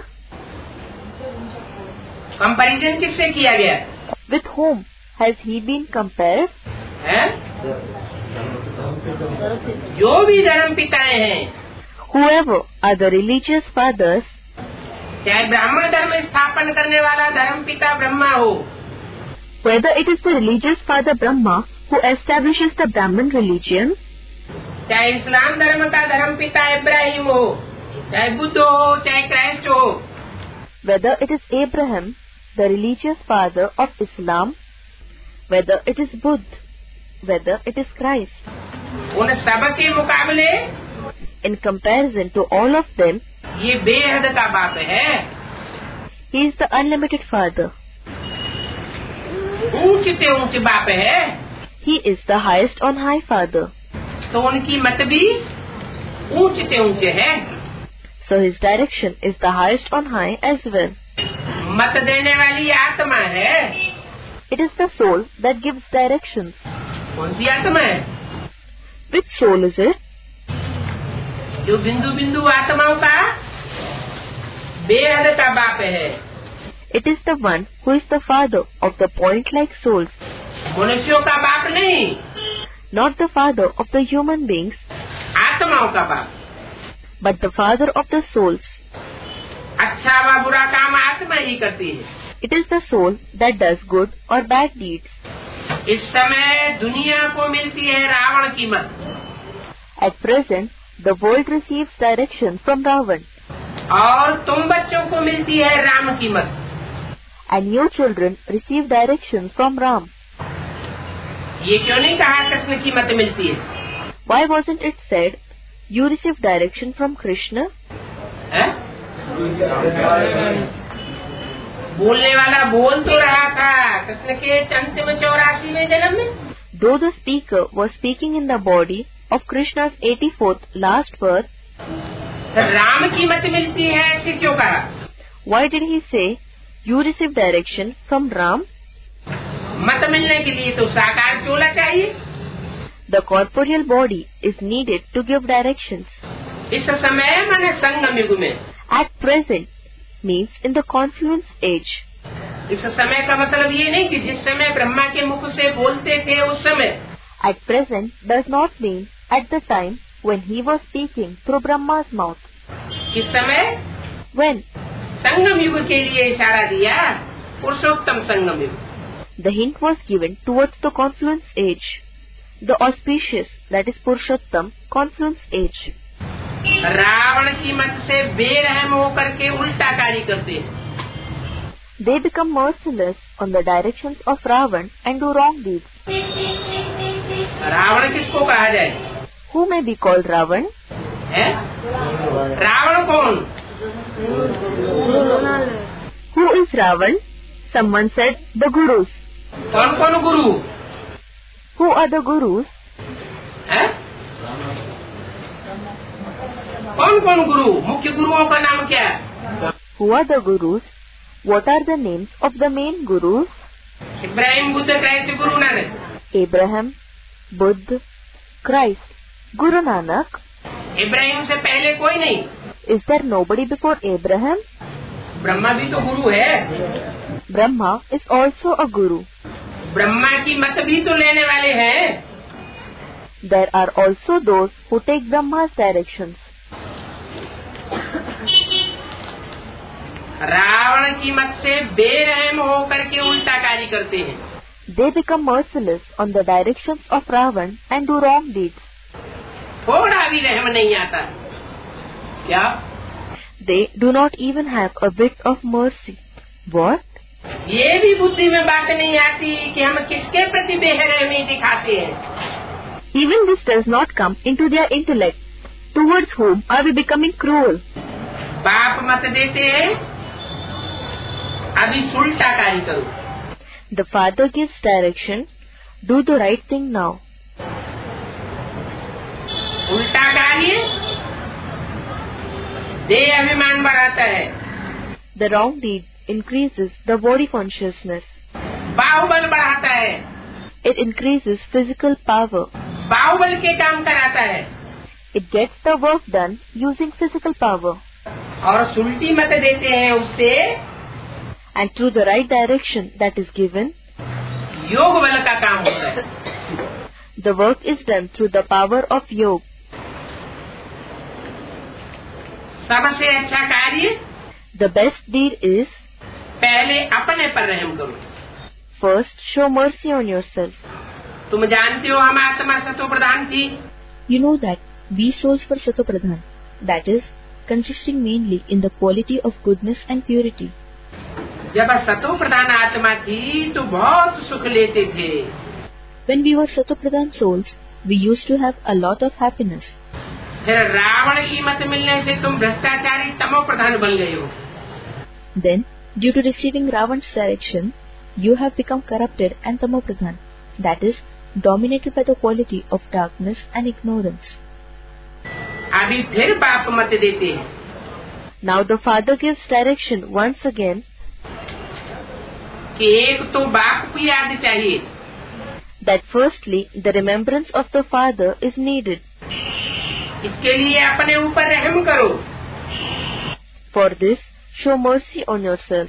Comparison किससे किया गया? With whom has he been compared? है? जो भी धर्म पिताएं हैं, Whoever are the religious fathers, चाहे ब्राह्मण धर्म स्थापन करने वाला धर्म पिता ब्रह्मा हो, whether it is the religious father Brahma who establishes the Brahmin religion, चाहे इस्लाम धर्म का धर्म पिता इब्राहिम हो, चाहे बुद्ध हो, चाहे क्राइस्ट हो, whether it is Abraham, the religious father of Islam, whether it is Buddha, whether it is Christ, उन सब के मुकाबले in comparison to all of them, ये बेहद का बाप है. he is the unlimited Father. ऊंच से ऊंच बाप है He is the highest on high Father. तो उनकी मत भी ऊंच से ऊंच है. So his direction is the highest on high as well. मत देने वाली आत्मा है. It is the soul that gives directions. कौन सी आत्मा है? Which soul is it? जो बिंदु बिंदु आत्माओं का बेहद का बाप है. It is the one who is the father of the point-like souls, मनुष्यों का बाप नहीं, not the father of the human beings, आत्माओं का बाप. but the father of the souls. अच्छा व बुरा काम आत्मा ही करती है. It is the soul that does good or bad deeds. इस समय दुनिया को मिलती है रावण की मत, At present, the world receives direction from Ravan, और तुम बच्चों को मिलती है राम की मत. and your children receive direction from Ram. ये क्यों नहीं कहा कृष्ण की मत मिलती है? Why wasn't it said, you receive direction from Krishna? है? बोलने वाला बोल तो रहा था कृष्ण के अंतिम 84वें जन्म में. Though the speaker was speaking in the body of Krishna's 84th last birth, Ram की मत मिलती है ऐसे क्यों कहा? why did he say, you receive direction from Ram? मत मिलने के लिए तो साकार चोला चाहिए. The corporeal body is needed to give directions. इस समय माने संगम युग में. At present means in the confluence age. इस समय का मतलब ये नहीं कि जिस समय ब्रह्मा के मुख से बोलते थे उस समय. At present does not mean at the time when he was speaking through Brahma's mouth. इस समय When? संगम युग के लिए इशारा दिया, पुरुषोत्तम संगम युग. The hint was given towards the confluence age, the auspicious, that is Purushottam, confluence age. Ravan की मत से बेरहम होकर के उल्टा कार्य करते हैं. They become merciless on the directions of Ravan and do wrong deeds. Ravan किसको कहा जाए? Who may be called Ravan? है? रावण कौन? Who is Ravan? Someone said the Gurus. कौन कौन गुरु Who are the Gurus? है? कौन कौन गुरु? मुख्य गुरुओं का नाम क्या है? Who are the Gurus? What are the names of the main Gurus? Ibrahim, Buddha, Christ, Guru Nanak. Abraham, Buddha, Christ, Guru Nanak. Ibrahim से पहले कोई नहीं. Is there nobody before Abraham? Brahma भी तो गुरु है. Brahma is also a Guru. Brahma की मत भी तो लेने वाले हैं. There are also those who take Brahma's directions. Ravan की मत से बेरहम होकर के उल्टा कार्य करते हैं. They become merciless on the directions of Ravan and do wrong deeds. थोड़ा भी रहम नहीं आता. क्या? They do not even have a bit of mercy. What? ये भी बुद्धि में बात नहीं आती कि हम किसके प्रति बेरहमी दिखाते हैं. Even this does not come into their intellect. Towards whom are we becoming cruel? बाप मत देते हैं, अभी उल्टा कार्य करो. The father gives direction. Do the right thing now. उल्टा कार्य देह अभिमान बढ़ाता है। The wrong deed increases the body consciousness. बाहुबल बढ़ाता है। It increases physical power. बाहुबल के काम कराता है। It gets the work done using physical power. और सुल्टी मत देते हैं उससे, And through the right direction that is given, योग बल का काम होता है। the work is done through the power of yoga. सबसे अच्छा कार्य The best deed is, पहले अपने पर रहम करो। first show mercy on yourself. तुम जानते हो हम आत्मा सतो प्रधान थी। You know that we souls were Satopradhan, that is, consisting mainly in the quality of goodness and purity. जब सतो प्रधान आत्मा थी तो बहुत सुख लेते थे। When we were Satopradhan souls, we used to have a lot of happiness. फिर रावण की मत मिलने से तुम भ्रष्टाचारी तमो प्रधान बन गए हो। Then, due to receiving Ravan's direction, you have become corrupted and Tamopradhan, that is, dominated by the quality of darkness and ignorance. अभी फिर बाप मत देते हैं। Now the Father gives direction once again कि एक तो बाप की याद चाहिए, that firstly the remembrance of the Father is needed. इसके लिए अपने ऊपर रहम करो। For this, show mercy on yourself.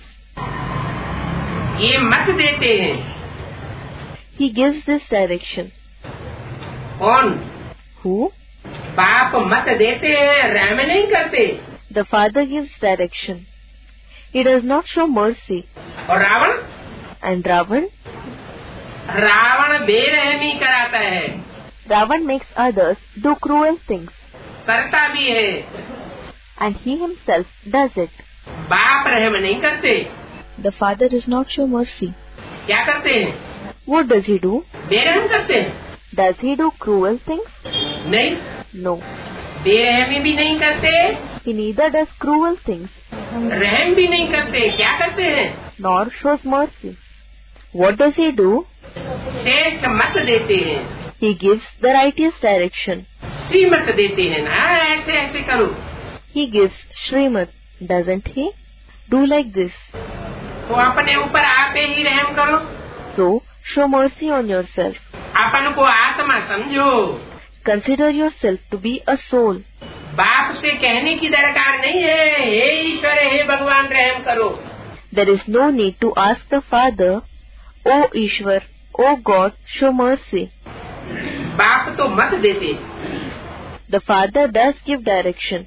ये मत देते हैं। He gives this direction. कौन? Who? बाप मत देते हैं, रहम नहीं करते। The Father gives direction. He does not show mercy. और रावण? And Ravan? रावण बेरहमी कराता है। Ravan makes others do cruel things. करता भी है। And he himself does it. बाप रहम नहीं करते। The Father does not show mercy. क्या करते हैं? What does he do? बेरहम करते हैं। Does he do cruel things? नहीं, No. बेरहमी भी नहीं करते, He neither does cruel things रहम भी नहीं करते। क्या करते हैं? nor shows mercy. What does he do? श्रेष्ठ मत देते हैं, He gives the righteous direction. श्रीमत देते हैं ना, ऐसे ऐसे करो। He gives Srimad, doesn't he? Do like this. तो अपने ऊपर आप ही रहम करो। So, show mercy on yourself. अपन को आत्मा समझो। Consider yourself to be a soul. बाप से कहने की दरकार नहीं है, हे ईश्वर हे भगवान रहम करो। There is no need to ask the Father, O Ishwar, O God, show mercy. बाप तो मत देते। The Father does give direction.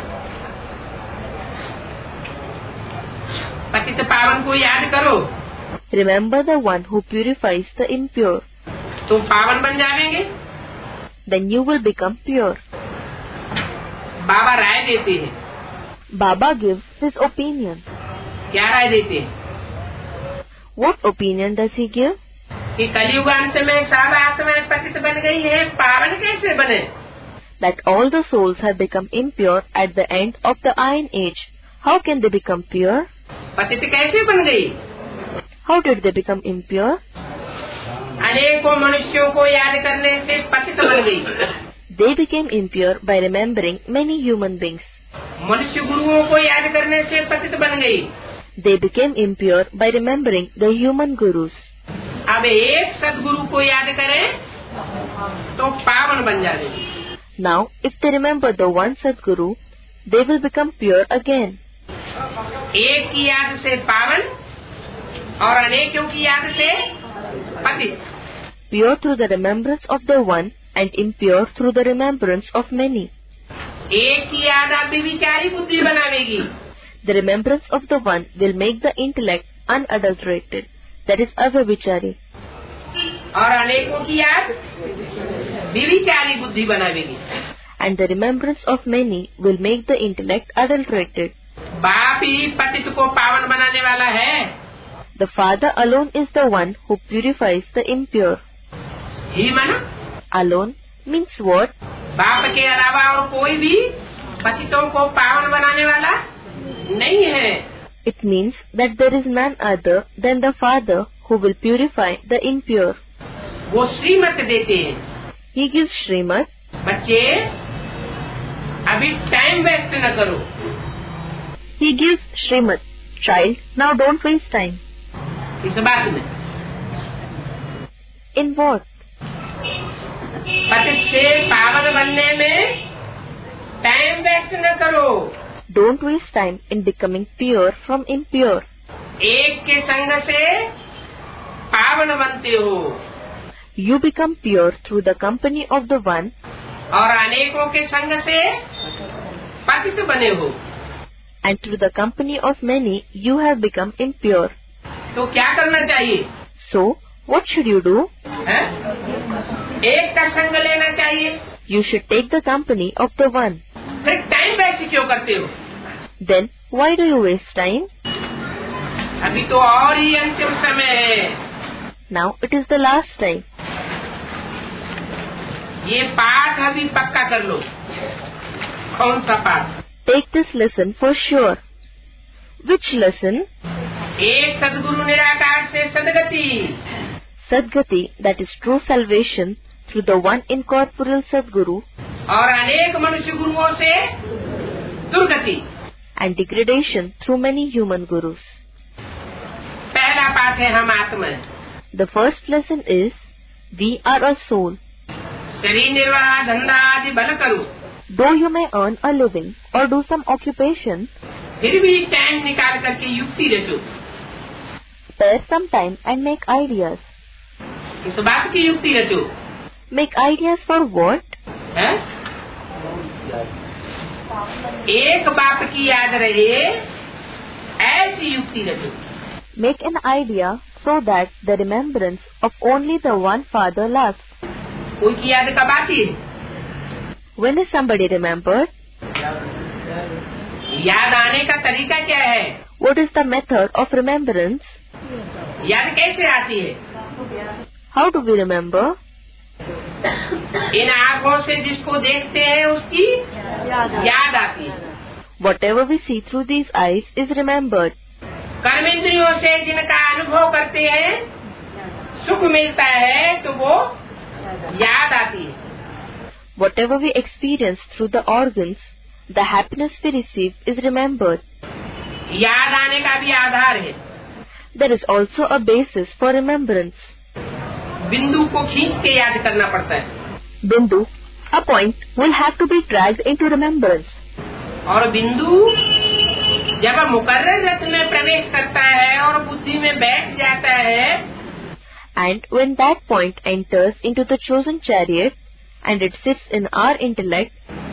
पतित पावन को याद करो, Remember the one who purifies the impure. तो पावन बन जाएंगे। Then you will become pure. बाबा राय देते हैं। Baba gives his opinion. क्या राय देते हैं? What opinion does he give? कि कलयुग अंत में सब आत्माएं पतित बन गई है, पावन कैसे बने? That all the souls have become impure at the end of the Iron Age. How can they become pure? पतित कैसे बन गई? How did they become impure? अनेकों मनुष्यों को याद करने से पतित बन गई। They became impure by remembering many human beings. मनुष्य गुरुओं को याद करने से पतित बन गई। They became impure by remembering the human gurus. अब एक सदगुरु को याद करें तो पावन बन जाएंगे। Now, if they remember the one Sadguru, they will become pure again. एक की याद से पावन और अनेकों की याद से पतित। Pure through the remembrance of the one and impure through the remembrance of many. एक की याद आप विचारी बुद्धि बनावेगी। The remembrance of the one will make the intellect unadulterated, that is avyabhichari. और अनेकों की याद विविचारी बुद्धि बनावेगी। And the remembrance of many will make the intellect adulterated. बाप ही पतित को पावन बनाने वाला है। The Father alone is the one who purifies the impure. ही माना Alone means what? बाप के अलावा और कोई भी पतितों को पावन बनाने वाला नहीं है। It means that there is none other than the Father who will purify the impure. वो श्रीमत देते हैं। He gives Srimad. बच्चे अभी टाइम वेस्ट न करो। He gives Srimad, child, now don't waste time. इस बात में In what? पतित से पावन बनने में टाइम वेस्ट न करो। Don't waste time in becoming pure from impure. एक के संग से पावन बनते हो You become pure through the company of the one, और अनेकों के संग से पतित बने हो। and through the company of many you have become impure. तो क्या करना चाहिए? So, what should you do? है? एक का संग लेना चाहिए। You should take the company of the one. फिर टाइम वेस्ट क्यों करते हो? Then, why do you waste time? अभी तो और ही अंतिम समय है। Now it is the last time. ये पाठ अभी पक्का कर लो। कौन सा पाठ? Take this lesson for sure. Which lesson? एक सद्गुरु निराकार से सदगति, Sadgati, that is true salvation through the one incorporeal Sadguru, और अनेक मनुष्य गुरुओं से दुर्गति। and degradation through many human gurus. पहला पाठ है हम आत्मा। The first lesson is, we are a soul. शरीर निर्वाह धंधा आदि भल करो, Though you may earn a living or do some occupation, फिर भी टाइम निकाल करके युक्ति रचो। spare some time and make ideas. इस बात की युक्ति रचो Make ideas for what? है? एक बाप की याद रहे ऐसी युक्ति रचो। Make an idea so that the remembrance of only the one Father lasts. कोई की याद कब आती है? When is somebody remembered? याद आने का तरीका क्या है? What is the method of remembrance? याद कैसे आती है? How do we remember? इन आँखों से जिसको देखते हैं उसकी याद आती है। Whatever we see through these eyes is remembered. कर्मेंद्रियों से जिनका अनुभव करते हैं सुख मिलता है तो वो याद आती है। Whatever we experience through the organs, the happiness we receive is remembered. याद आने का भी आधार है। There is also a basis for remembrance. बिंदु को खींच के याद करना पड़ता है Bindu, a point, will have to be dragged into remembrance. और बिंदु जब मुकर्रर रथ में प्रवेश करता है और बुद्धि में बैठ जाता है And when that point enters into the chosen chariot and it sits in our intellect,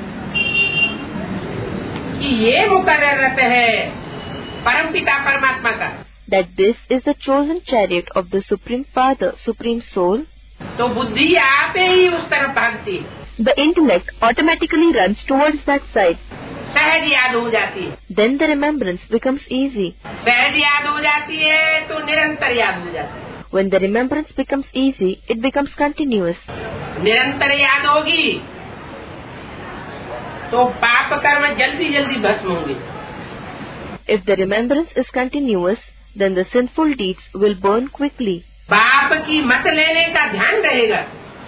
कि ये मुकर्रर रथ है परमपिता परमात्मा का, that this is the chosen chariot of the Supreme Father, Supreme Soul, तो बुद्धि आप ही उस तरफ भागती है, the intellect automatically runs towards that side. सहज याद हो जाती है। Then the remembrance becomes easy. सहज याद हो जाती है तो निरंतर याद हो जाती है। When the remembrance becomes easy, it becomes continuous. निरंतर याद होगी तो पाप कर्म जल्दी जल्दी भस्म होंगे। If the remembrance is continuous, then the sinful deeds will burn quickly. बाप की मत लेने का ध्यान रहेगा।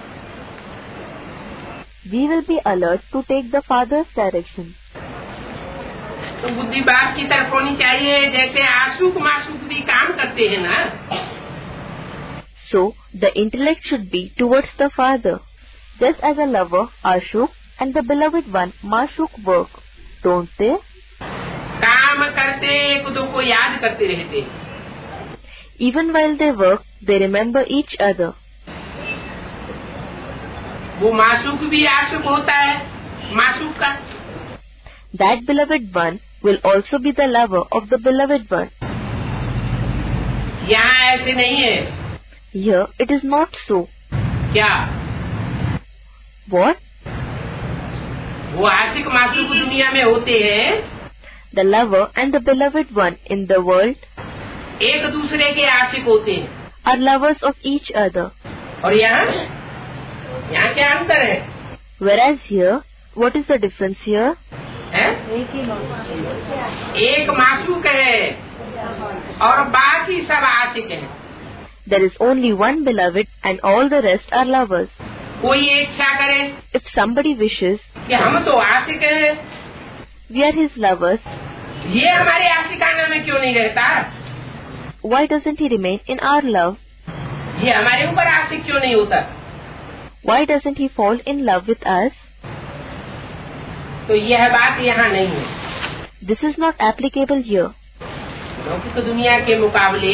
We will be alert to take the Father's direction. तो बुद्धि बाप की तरफ होनी चाहिए, जैसे आशुक माशुक भी काम करते हैं ना। So, the intellect should be towards the Father, just as a lover, Ashuk, and the beloved one, Mashuk, work, don't they? काम करते एक दो को याद करते रहते। Even while they work, they remember each other. वो माशुक भी आशुक होता है माशुक का। That beloved one will also be the lover of the beloved one. यहाँ ऐसे नहीं है। Here, it is not so. क्या? What? वो आशिक माशुक दुनिया में होते हैं, The lover and the beloved one in the world एक दूसरे के आशिक होते हैं। are lovers of each other. और यहाँ क्या अंतर है? Whereas here, what is the difference here? है? एक माशूक है और बाकी सब आशिक हैं। There is only one beloved and all the rest are lovers. कोई ये इच्छा करे If somebody wishes, कि हम तो आशिक हैं, we are his lovers, ये हमारे आशिकाना में क्यों नहीं रहता? why doesn't he remain in our love? ये हमारे ऊपर आशिक क्यों नहीं होता? Why doesn't he fall in love with us? तो यह बात यहाँ नहीं है। This is not applicable here. लौकिक दुनिया के मुकाबले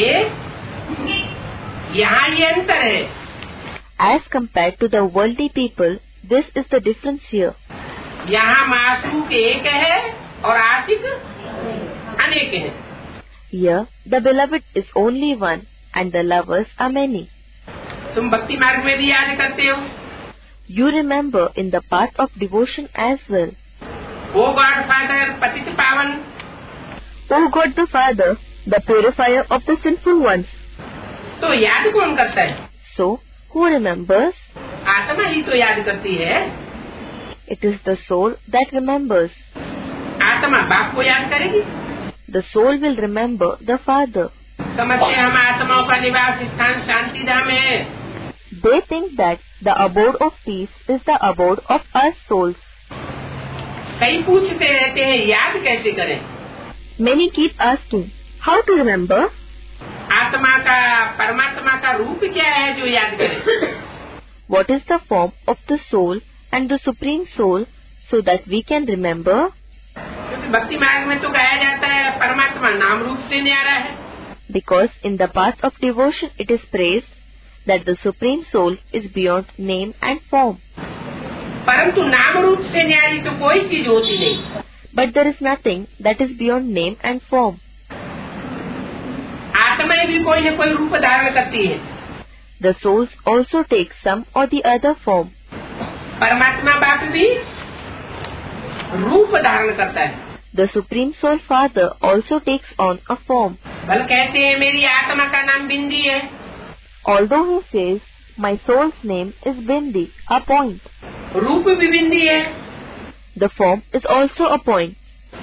यहाँ ये अंतर है। As compared to the worldly people, this is the difference here. यहाँ मासूक एक है और आशिक अनेक हैं। Here, the beloved is only one and the lovers are many. तुम भक्ति मार्ग में भी याद करते हो। You remember in the path of devotion as well. O God Father पतित पावन, O God the Father, the purifier of the sinful ones. तो याद कौन करता है? So, who remembers? आत्मा ही तो याद करती है। It is the soul that remembers. आत्मा बाप को याद करेगी। The soul will remember the Father. समझते हम आत्माओं का निवास स्थान शांति धाम है। They think that the abode of peace is the abode of us souls. कई पूछते रहते हैं याद कैसे करें? Many keep asking, how to remember? आत्मा का परमात्मा का रूप क्या है जो याद करें? What is the form of the soul and the supreme soul so that we can remember? क्योंकि भक्ति मार्ग में तो कहा जाता है परमात्मा नाम रूप से न्यारा है। Because in the path of devotion it is praised that the supreme soul is beyond name and form. परंतु नाम रूप से न्यारी तो कोई चीज होती नहीं। But there is nothing that is beyond name and form. आत्माएं भी कोई न कोई रूप धारण करती है। The souls also take some or the other form. परमात्मा बाप भी रूप धारण करता है। The Supreme Soul Father also takes on a form. भल कहते हैं मेरी आत्मा का नाम बिंदी है। Although he says, my soul's name is Bindi, a point. रूप भी बिंदी है। The form is also a point.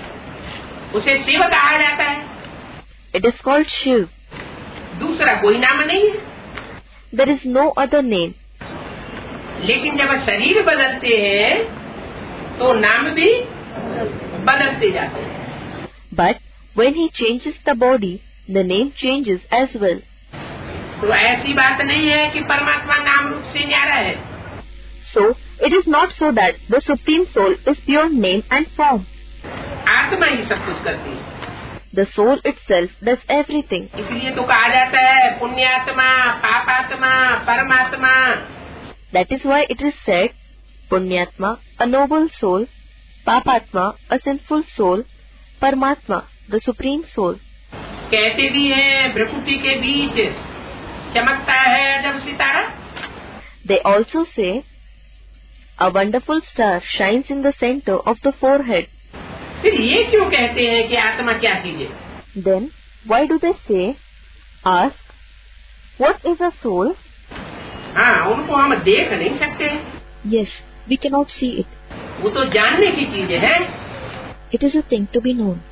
उसे शिव कहा जाता है। It is called Shiv. दूसरा कोई नाम नहीं है। There is no other name. लेकिन जब शरीर बदलते हैं तो नाम भी बदलते जाते हैं। But when he changes the body, the name changes as well. तो ऐसी बात नहीं है कि परमात्मा नाम रूप से न्यारा है। So, it is not so that the Supreme Soul is beyond name and form. आत्मा ही सब कुछ करती है। The soul itself does everything. इसलिए तो कहा जाता है पुण्यात्मा, पापात्मा, परमात्मा। That is why it is said, Punyatma, a noble soul, Papatma, a sinful soul, Paramatma, the Supreme Soul. कहते भी हैं भ्रकुटी के बीच चमकता है जब सितारा। They also say, a wonderful star shines in the center of the forehead. फिर ये क्यों कहते हैं कि आत्मा क्या चीज है? Then, why do they say, ask, what is a soul? हाँ, उनको हम देख नहीं सकते। Yes, we cannot see it. वो तो जानने की चीज है। It is a thing to be known.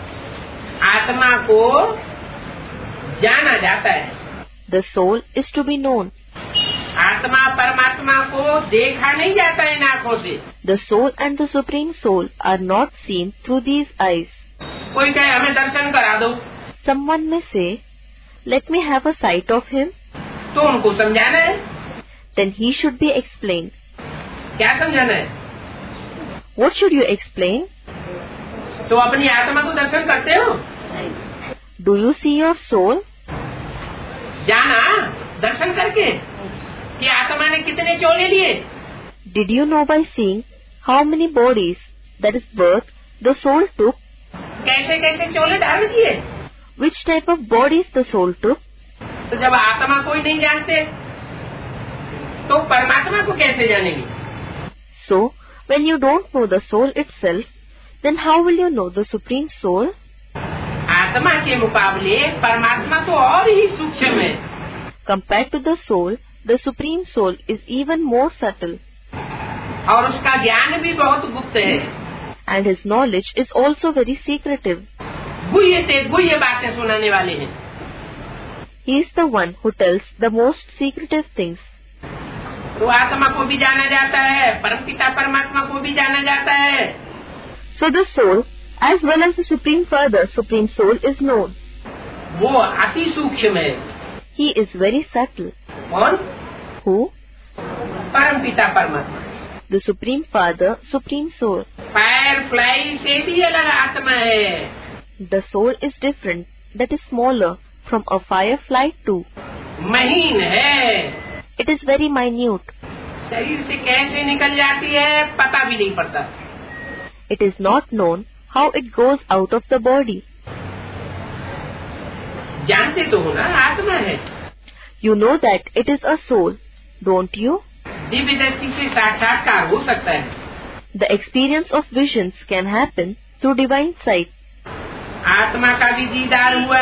आत्मा को जाना जाता है। The soul is to be known. आत्मा परमात्मा को देखा नहीं जाता इन आँखों से। The soul and the Supreme Soul are not seen through these eyes. कोई कहे हमें दर्शन करा दो, Someone may say, let me have a sight of him. तो उनको समझाना है। Then he should be explained. क्या समझाना है? What should you explain? तो अपनी आत्मा को दर्शन करते हो? Do you see your soul? जाना दर्शन करके कि आत्मा ने कितने चोले लिए। Did you know by seeing how many bodies, that is birth, the soul took? कैसे कैसे चोले धारण किए। Which type of bodies the soul took? तो जब आत्मा को ही नहीं जानते तो परमात्मा को कैसे जानेंगे? So, when you don't know the soul itself, then how will you know the Supreme Soul? आत्मा के मुकाबले परमात्मा तो और ही सूक्ष्म है। Compared to the soul, the Supreme Soul is even more subtle. और उसका ज्ञान भी बहुत गुप्त है। And his knowledge is also very secretive. गुह्य से गुह्य बातें सुनाने वाले हैं। He is the one who tells the most secretive things. तो आत्मा को भी जाना जाता है, परमपिता परमात्मा को भी जाना जाता है। So the soul, as well as the Supreme Father, Supreme Soul, is known. वो अति सूक्ष्म है। He is very subtle. कौन? Who? परमपिता परमात्मा। The Supreme Father, Supreme Soul. Fire fly से भी अलग आत्मा है। The soul is different, that is smaller, from a firefly too. महीन है। It is very minute. शरीर से कैसे निकल जाती है पता भी नहीं पड़ता। It is not known how it goes out of the body. जानते तो हो ना आत्मा है। You know that it is a soul, don't you? Divya दृष्टि से साक्षात्कार हो सकता है। The experience of visions can happen through divine sight. आत्मा का भी दीदार हुआ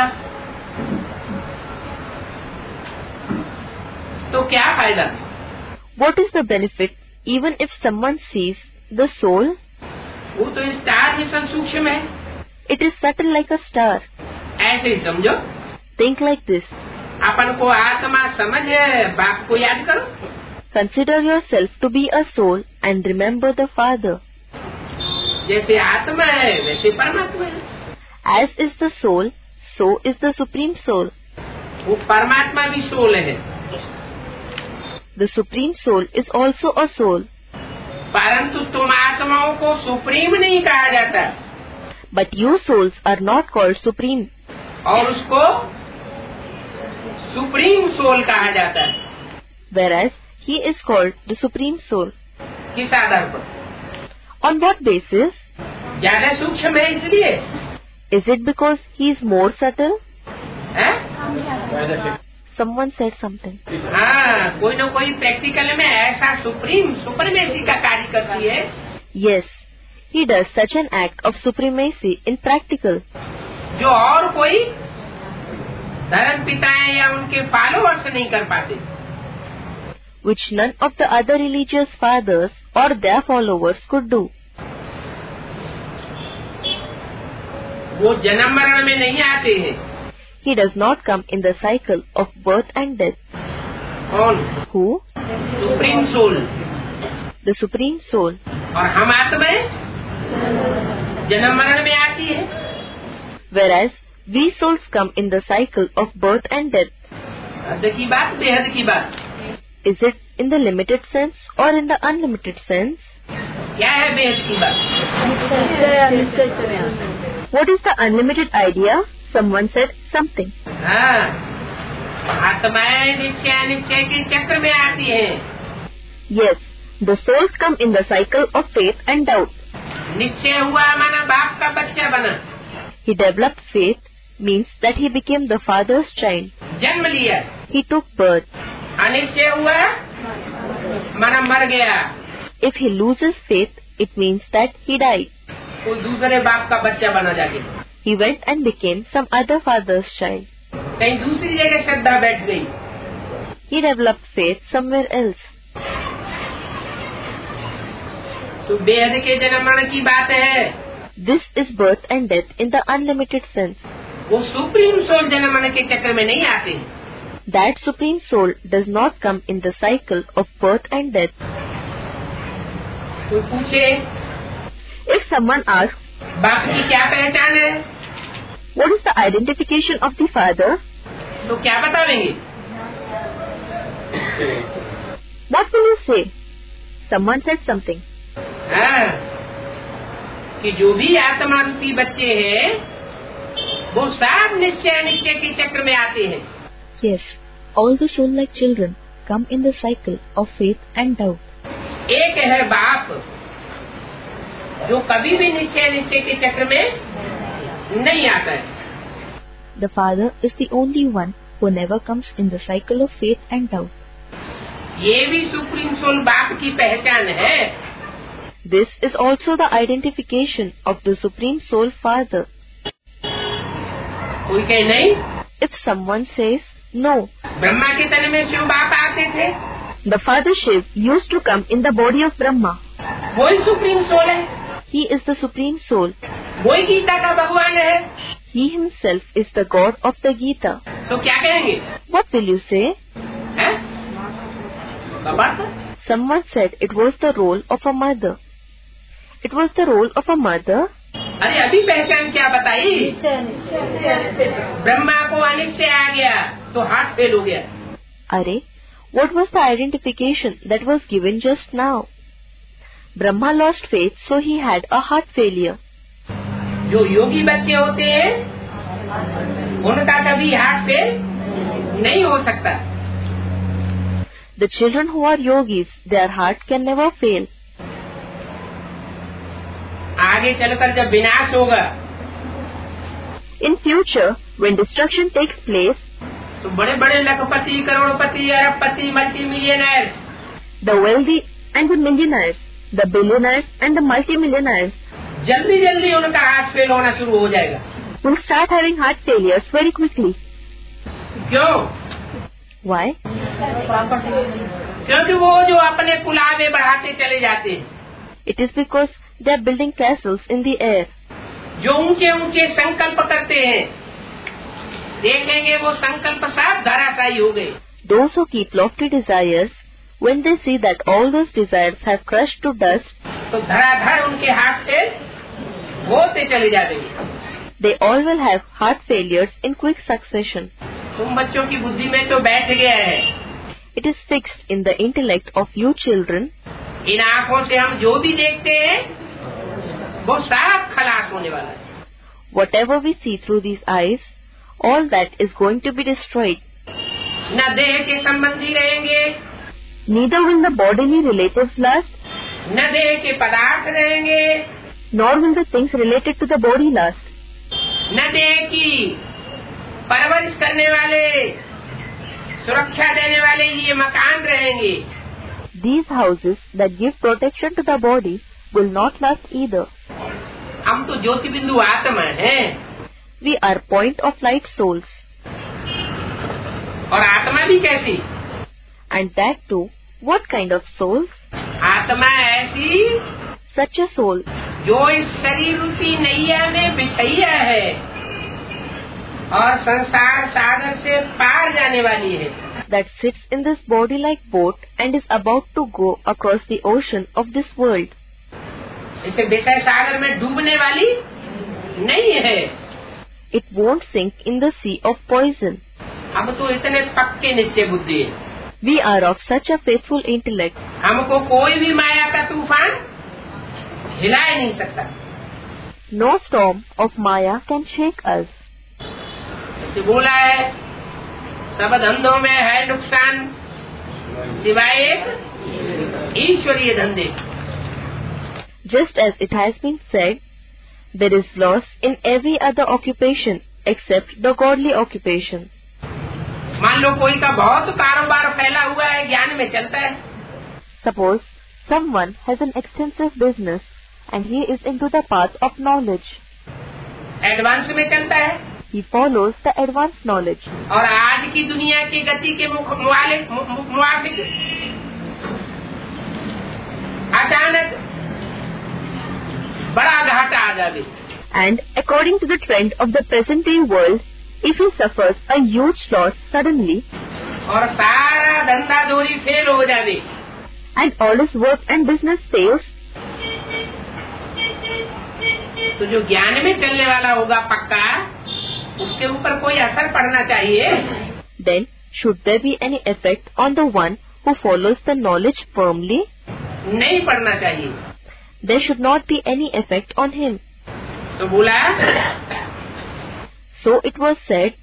तो क्या फायदा? What is the benefit even if someone sees the soul? वो तो स्टार मिशन सूक्ष्म है। It is subtle like a star. ऐसे ही समझो। Think like this. अपन को आत्मा समझ बाप को याद करो। Consider yourself to be a soul and remember the Father. जैसे आत्मा है वैसे परमात्मा है। As is the soul, so is the Supreme Soul. वो परमात्मा भी सोल है। The Supreme Soul is also a soul. परंतु तुम आत्माओं को सुप्रीम नहीं कहा जाता। But you souls are not called Supreme. और उसको सुप्रीम सोल कहा जाता है। Whereas he is called the Supreme Soul. किस आधार पर? On what basis? ज्यादा सूक्ष्म है इसलिए। Is it because he is more subtle? है? Someone said something. हाँ, कोई न कोई प्रैक्टिकल में ऐसा सुप्रीमेसी का कार्य करती है। Yes, he does such an act of supremacy in practical. जो और कोई धर्म पिताएं या उनके फॉलोअर्स नहीं कर पाते। Which none of the other religious fathers or their followers could do. वो जन्म मरण में नहीं आते हैं। He does not come in the cycle of birth and death. कौन? Who? Supreme soul. The Supreme Soul. और हम आत्माएं जन्म मरण में आती है। Whereas we souls come in the cycle of birth and death. हद की बात, बेहद की बात। Is it in the limited sense or in the unlimited sense? क्या है बेहद की बात? What is the unlimited idea? Someone said something. हाँ, आत्माएं निश्चय अनिश्चय के चक्र में आती है। Yes, the souls come in the cycle of faith and doubt. निश्चय हुआ माना बाप का बच्चा बना। He developed faith means that he became the father's child. जन्म लिया। He took birth. अनिश्चय हुआ माना मर गया। If he loses faith, it means that he died. कोई दूसरे बाप का बच्चा बना जाके। He went and became some other father's child. कहीं दूसरी जगह श्रद्धा बैठ गई। He developed faith somewhere else. तो बेहद के जन्म मरण की बात है। This is birth and death in the unlimited sense. वो सुप्रीम सोल जन्म मरण के चक्र में नहीं आते। That Supreme Soul does not come in the cycle of birth and death. तो पूछे If someone asks, बाप की क्या पहचान है? what is the identification of the father? तो क्या बतावेंगे? What will you say? Someone said something. हाँ, कि जो भी आत्मा रूपी बच्चे हैं वो सब निश्चय अनिश्चय के चक्र में आते हैं। Yes, all the soul-like children come in the cycle of faith and doubt. एक है बाप जो कभी भी निश्चय अनिश्चय के चक्र में नहीं आता है। The Father is the only one who never comes in the cycle of faith and doubt. ये भी सुप्रीम सोल बाप की पहचान है। This is also the identification of the Supreme Soul Father. कोई कहे नहीं। If someone says, no, Brahma के तन में शिव बाप आते थे। the Father Shiv used to come in the body of Brahma. वही सुप्रीम सोल है। He is the Supreme Soul. वही गीता का भगवान है। He himself is the God of the Gita. तो क्या कहेंगे? What will you say? हैं? कबाड़ था। Someone said it was the role of a mother. It was the role of a mother. अरे अभी पहचान क्या बताई? ब्रह्मा को अनिश्चय आ गया तो हार्ट फेल हो गया. अरे, what was the identification that was given just now? Brahma lost faith, so he had a heart failure. जो योगी बच्चे होते हैं उनका कभी हार्ट फेल नहीं हो सकता. The children who are yogis, their heart can never fail. आगे चलकर जब विनाश होगा, In future, when destruction takes place, तो बड़े बड़े लखपति, करोड़पति, अरबपति, multi millionaires, the wealthy and the millionaires, the billionaires and the multimillionaires जल्दी जल्दी उनका हार्ट फेल होना शुरू हो जाएगा. will start having heart failures very quickly. क्यों? Why? क्योंकि वो जो अपने कुलावे बढ़ाते चले जाते हैं, It is because they are building castles in the air. जो ऊंचे ऊंचे संकल्प करते हैं, देखेंगे वो संकल्प सब धराशायी हो गए. Those who keep lofty desires, when they see that all those desires have crushed to dust, तो धड़ाधड़ उनके हार्ट से होते चले जाते हैं. they all will have heart failures in quick succession. तुम बच्चों की बुद्धि में तो बैठ गया है. It is fixed in the intellect of you children. इन आँखों से हम जो भी देखते हैं वो सब खलास होने वाला है. Whatever we see through these eyes, all that is going to be destroyed. न देह के संबंधी रहेंगे, Neither will the bodily relatives last, न देह के पदार्थ रहेंगे, nor will the things related to the body last. न देह की परवरिश करने वाले, सुरक्षा देने वाले ये मकान रहेंगे. These houses that give protection to the body will not last either. हम तो ज्योति बिंदु आत्मा हैं. We are point of light souls. और आत्मा भी कैसी? And that too, what kind of souls? आत्मा ऐसी Such a soul जो इस शरीर रूपी नैया में बिछैया है और संसार सागर से पार जाने वाली है. that sits in this body like boat and is about to go across the ocean of this world. इसे विषय सागर में डूबने वाली नहीं है. It won't sink in the sea of poison. हम तो इतने पक्के निश्चय बुद्धि है. We are of such a faithful intellect. हमको कोई भी माया का तूफान हिला ही नहीं सकता. No storm of Maya can shake us. तो बोला है सब धंधों में है नुकसान सिवाय एक ईश्वरीय धंधे. Just as it has been said, there is loss in every other occupation except the godly occupation. मान लो कोई का बहुत कारोबार फैला हुआ है, ज्ञान में चलता है. Suppose someone has an extensive business and he is into the path of knowledge. Advance में चलता है. He follows the advanced knowledge. और आज की दुनिया की गति के मुआबिक अचानक बड़ा घाटा आ जावे. And according to the trend of the present day world, if he suffers a huge loss suddenly, और सारा धंधा दोरी फेल हो जावे, and all his work and business fails, तो जो ज्ञान में चलने वाला होगा पक्का, उसके ऊपर कोई असर पड़ना चाहिए. then should there be any effect on the one who follows the knowledge firmly? नहीं पड़ना चाहिए. There should not be any effect on him. तो बोला So it was said,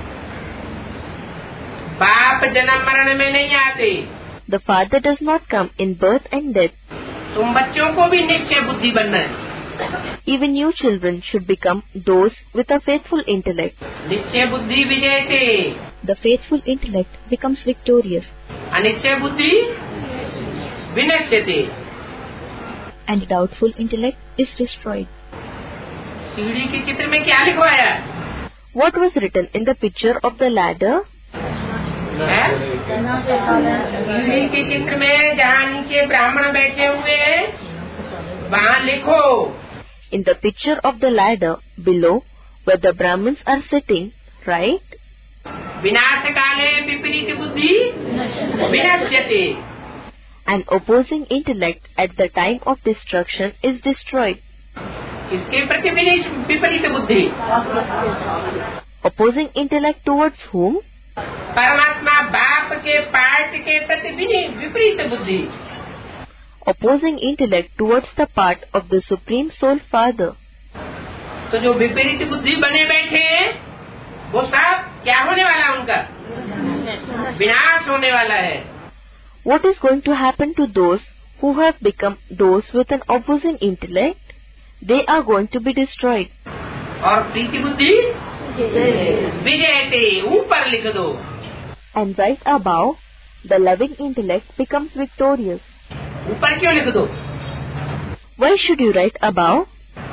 बाप जन्म मरण में नहीं आते. the father does not come in birth and death. तुम बच्चों को भी निश्चय बुद्धि बनना है. Even you children should become those with a faithful intellect. निश्चय बुद्धि विजयते, The faithful intellect becomes victorious, Anishchay बुद्धि विनश्यते. and doubtful intellect is destroyed. सीढ़ी के चित्र में क्या लिखवाया What was written in the picture of the ladder? है? सीढ़ी के चित्र में जहाँ नीचे ब्राह्मण बैठे हुए हैं वहाँ लिखो. In the picture of the ladder below, where the Brahmins are sitting, right? विनाश काले विपरीत बुद्धि विनश्यते. An opposing intellect at the time of destruction is destroyed. इसके प्रति विपरीत बुद्धि, Opposing intellect towards whom? परमात्मा बाप के पार्ट के प्रति विपरीत बुद्धि, Opposing intellect towards the part of the Supreme Soul Father. तो जो विपरीत बुद्धि बने बैठे हैं वो सब क्या होने वाला है? उनका विनाश होने वाला है। What is going to happen to those who have become those with an opposing intellect? They are going to be destroyed. और प्रीति बुद्धि विजयते, ऊपर लिख दो। And right above, the loving intellect becomes victorious. ऊपर क्यों लिख दो? Why should you write above?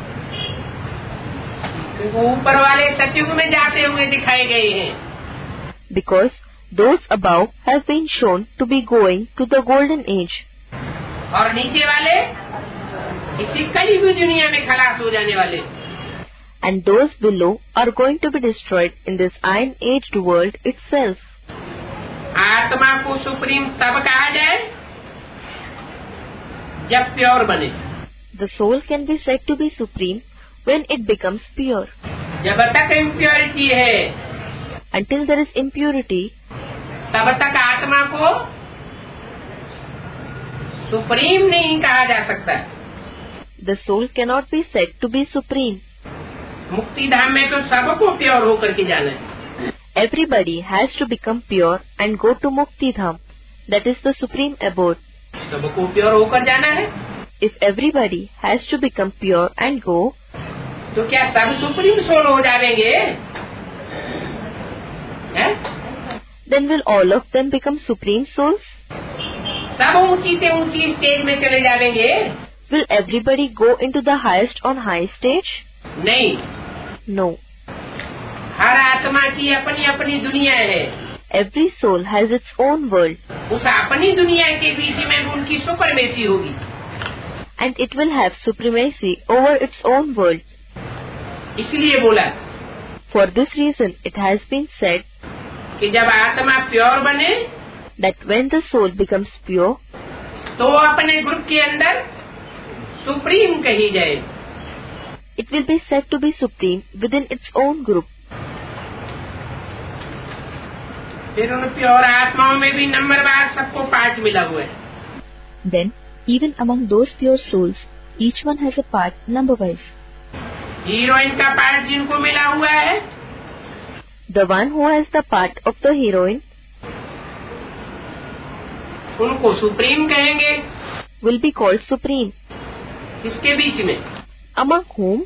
वो ऊपर वाले सतयुग में जाते हुए दिखाए गए हैं। Because those above have been shown to be going to the golden age. और नीचे वाले इसी कलियुगी दुनिया में खलास हो जाने वाले। And those below are going to be destroyed in this iron-aged world itself. आत्मा को सुप्रीम तब कहा जाए जब प्योर बने। The soul can be said to be supreme when it becomes pure. जब तक इम्प्योरिटी है, Until there is impurity, तब तक आत्मा को सुप्रीम नहीं कहा जा सकता। the soul cannot be said to be supreme. मुक्ति धाम में तो सबको प्योर होकर के जाना है। Everybody has to become pure and go to Mukti Dham. That is the supreme abode. सबको प्योर होकर जाना है। If everybody has to become pure and go, तो क्या सब सुप्रीम सोल हो जाएंगे? हैं? then will all of them become supreme souls? सब ऊंची से ऊंची स्टेज में चले जाएंगे? Will everybody go into the highest on high stage? नहीं। No. हर आत्मा की अपनी अपनी दुनिया है। Every soul has its own world. उस अपनी दुनिया के बीच में भी उनकी सुपरमेसी होगी। And it will have supremacy over its own world. इसलिए बोला For this reason, it has been said कि जब आत्मा प्योर बने that when the soul becomes pure, तो वो अपने ग्रुप के अंदर सुप्रीम कही जाए। it will be said to be supreme within its own group. फिर उन प्योर आत्माओं में भी नंबरवार सबको पार्ट मिला हुआ है। Then, even among those pure souls, each one has a part number-wise. Heroine का पार्ट जिनको मिला हुआ है, The one who has the part of the heroine उनको सुप्रीम कहेंगे। will be called supreme. इसके बीच में Among whom?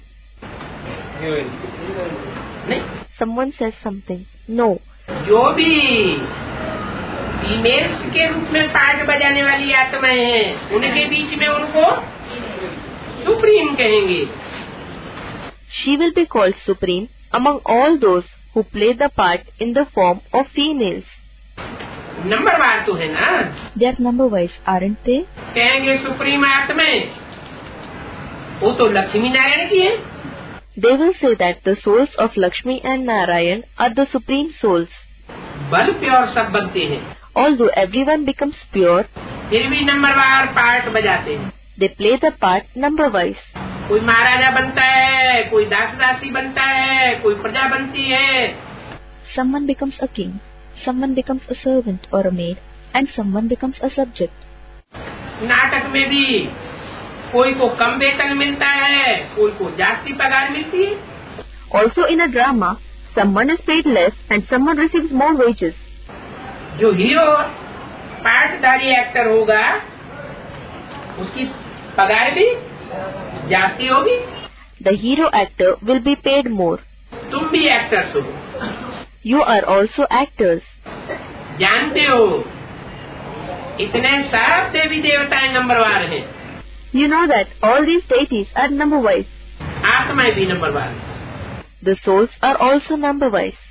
नहीं, Someone says something. No. जो भी फीमेल्स के रूप में पार्ट बजाने वाली आत्माएं हैं, उनके बीच में उनको सुप्रीम कहेंगे। She will be called supreme among all those who play the part in the form of females. नंबरवार तो है ना। They are number-wise, aren't they? कहेंगे सुप्रीम आत्माएं, वो तो लक्ष्मी नारायण की है। They will say that the souls of Lakshmi and Narayan are the supreme souls. बल प्योर सब बनते हैं, Although everyone becomes pure, फिर भी नंबरवार पार्ट बजाते हैं। they play the part number-wise. कोई महाराजा बनता है, कोई दास दासी बनता है, कोई प्रजा बनती है। Someone becomes a king, someone becomes a servant or a maid, and someone becomes a subject. नाटक में भी कोई को कम वेतन मिलता है, कोई को जास्ती पगार मिलती है। Also in a drama, someone is paid less and someone receives more wages. जो हीरो पार्टधारी एक्टर होगा उसकी पगार भी जास्ती होगी। The hero actor will be paid more. तुम भी एक्टर्स हो, You are also actors. जानते हो इतने सब देवी देवताएं नंबरवार हैं। You know that all these deities are number-wise. आत्माएं भी नंबरवार हैं। The souls are also number-wise.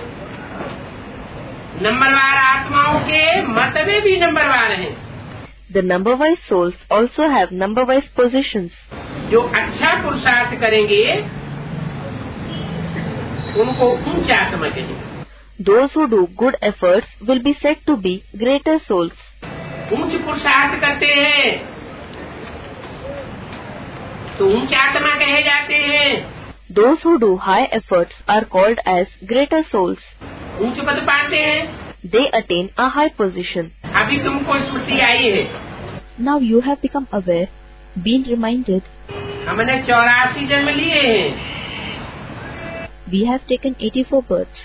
नंबरवार आत्माओं के मत में भी नंबरवार हैं। The number-wise souls also have number-wise positions. जो अच्छा पुरुषार्थ करेंगे उनको उच्च आत्मा कहेंगे। Those who do good efforts will be said to be greater souls. उच्च पुरुषार्थ करते हैं तो ऊंचे आत्मा कहे जाते हैं। Those who do high efforts are called as greater souls. ऊंच पद पाते हैं। They attain a high position. अभी तुमको स्मृति आई है, Now you have become aware, been reminded, हमने 84 जन्म लिए हैं। we have taken 84 births.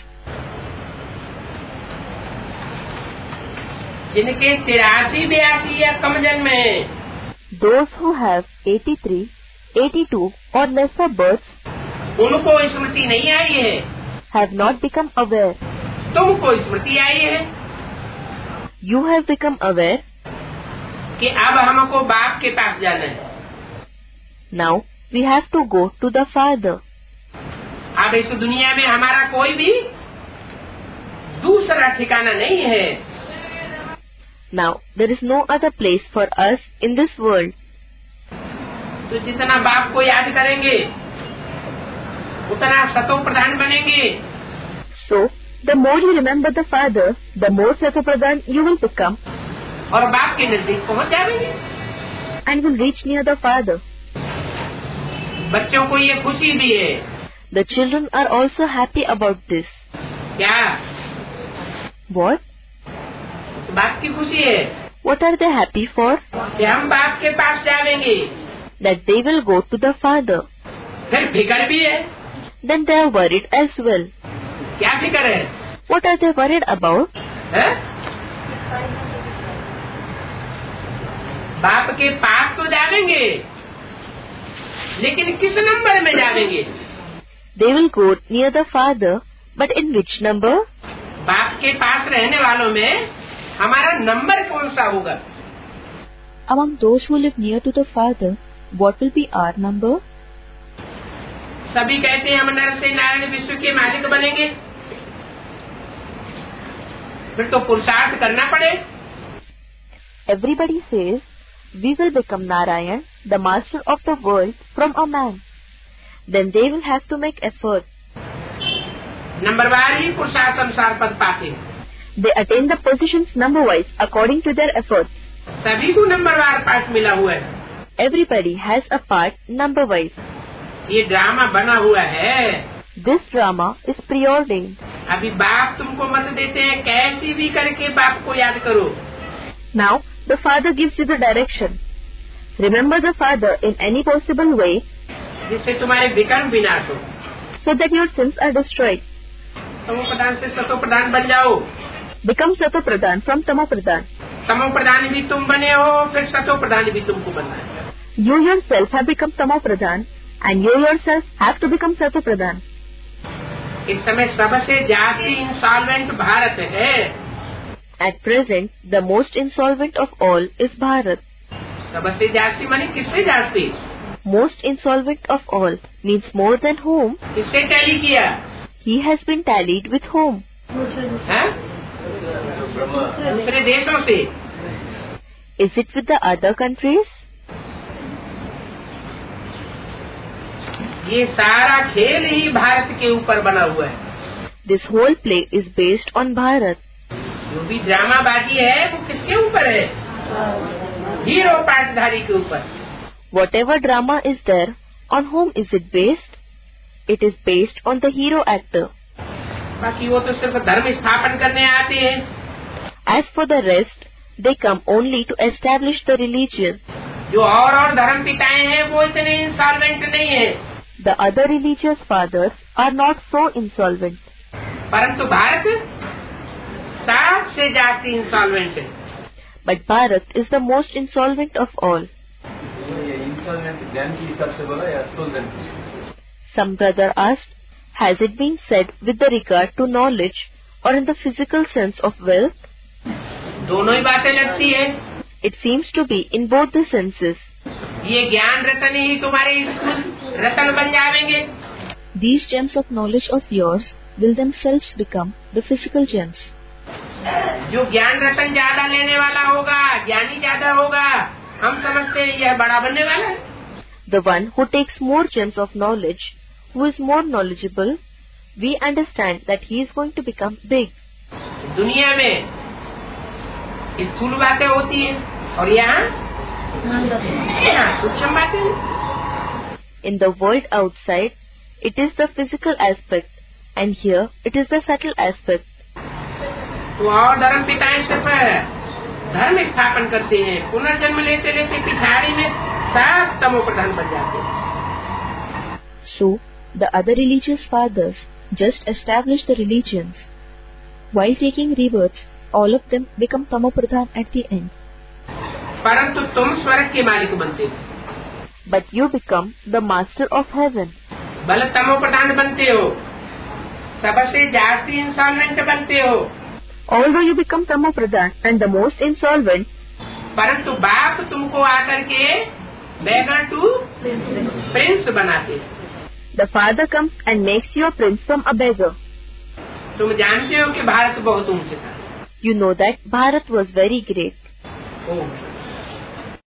जिनके 83-82 या कम जन्म है, Those who have 83, 82 or lesser births उनको स्मृति नहीं आई है। have not become aware. तुमको स्मृति आई है You have become aware. कि अब हमको बाप के पास जाना है। Now we have to go to the Father. अब इस दुनिया में हमारा कोई भी दूसरा ठिकाना नहीं है। Now there is no other place for us in this world. तो जितना बाप को याद करेंगे उतना सतो प्रधान बनेंगे। So the more you remember the Father, the more Satopradhan you will become और बाप के नजदीक पहुंच जाएंगे। and will reach near the Father. बच्चों को ये खुशी भी है। The children are also happy about this. क्या? What? इस बात की खुशी है What are they happy for? कि हम बाप के पास जाएंगे। That they will go to the Father. फिर फिक्र भी है। Then they are worried as well. क्या फिक्र है? What are they worried about? है? बाप के पास तो जाएंगे, लेकिन किस नंबर में जाएंगे? They will go near the Father, but in which number? बाप के पास रहने वालों में हमारा नंबर कौन सा होगा? Among those who live near to the Father, what will be our number? सभी कहते हैं हम नर से नारायण विश्व के मालिक बनेंगे। फिर तो पुरुषार्थ करना पड़े। Everybody says, we will become Narayan, the master of the world, from a man. Then they will have to make effort. नंबरवार ही पुरुषार्थ अनुसार पद पाते हैं। They attain the positions number-wise according to their efforts. सभी को नंबरवार पाठ मिला हुआ है। Everybody has a part number-wise. ये ड्रामा बना हुआ है। This drama is preordained. अभी बाप तुमको मत देते हैं, कैसी भी करके बाप को याद करो। Now the Father gives you the direction. Remember the Father in any possible way, जिससे तुम्हारे विकर्म विनाश हो। so that your sins are destroyed. तमो प्रधान से सतो प्रधान बन जाओ। Become Satopradhan from Tamopradhan. तमो प्रधान भी तुम बने हो, फिर सतो प्रधान भी तुमको बनना है। You yourself have become Tamopradhan, and you yourself have to become Satopradhan. इस समय सबसे जास्ती इंसॉल्वेंट भारत है। At present, the most insolvent of all is Bharat. सबसे जास्ती माने किससे जास्ती? Most insolvent of all means more than whom? किससे टैली किया? He has been tallied with whom? है? दूसरे देशों से। Is it with the other countries? ये सारा खेल ही भारत के ऊपर बना हुआ है। This whole play is based on Bharat. जो भी ड्रामाबाजी है वो किसके ऊपर है? हीरो पाठधारी के ऊपर। Whatever drama is there, on whom is it based? It is based on the hero actor. बाकी वो तो सिर्फ धर्म स्थापन करने आते हैं। As for the rest, they come only to establish the religion. जो और धर्म पिताएं हैं वो इतने इंसॉल्वेंट नहीं है। The other religious fathers are not so insolvent. परंतु भारत सबसे जास्ती इंसॉल्वेंट है। But Bharat is the most insolvent of all. ये इंसॉल्वेंट ज्ञान की हिसाब से बोला या सोल्वेंट? Some brother asked, has it been said with the regard to knowledge or in the physical sense of wealth? दोनों ही बातें लगती है। It seems to be in both the senses. ये ज्ञान रतन ही तुम्हारे स्कूल रतन बन जाएंगे। These gems of knowledge of yours will themselves become the physical gems. जो ज्ञान रतन ज्यादा लेने वाला होगा, ज्ञानी ज्यादा होगा, हम समझते हैं यह बड़ा बनने वाला है। The one who takes more gems of knowledge, who is more knowledgeable, we understand that he is going to become big. दुनिया में स्थूल बातें होती है और यहाँ सूक्ष्म बातें। In the world outside, it is the physical aspect, and here it is the subtle aspect. तो और धर्म पिताएं सिर्फ धर्म स्थापन करते हैं, पुनर्जन्म लेते लेते पिछाड़ी में सब तमो प्रधान बन जाते हैं। So, the other religious fathers just establish the religions. While taking rebirths, all of them become tamopradhan at the end. परंतु तुम स्वर्ग के मालिक बनते हो, But you become the master of heaven. बल तमो प्रधान बनते हो, सबसे जास्ती इंसॉल्वेंट बनते हो, Although you become tamopradhan and the most insolvent, परंतु बाप तुमको आकर के बेगर टू प्रिंस बनाते। the father comes and makes you a prince from a beggar. तुम जानते हो कि भारत बहुत ऊंचा था। You know that Bharat was very great. O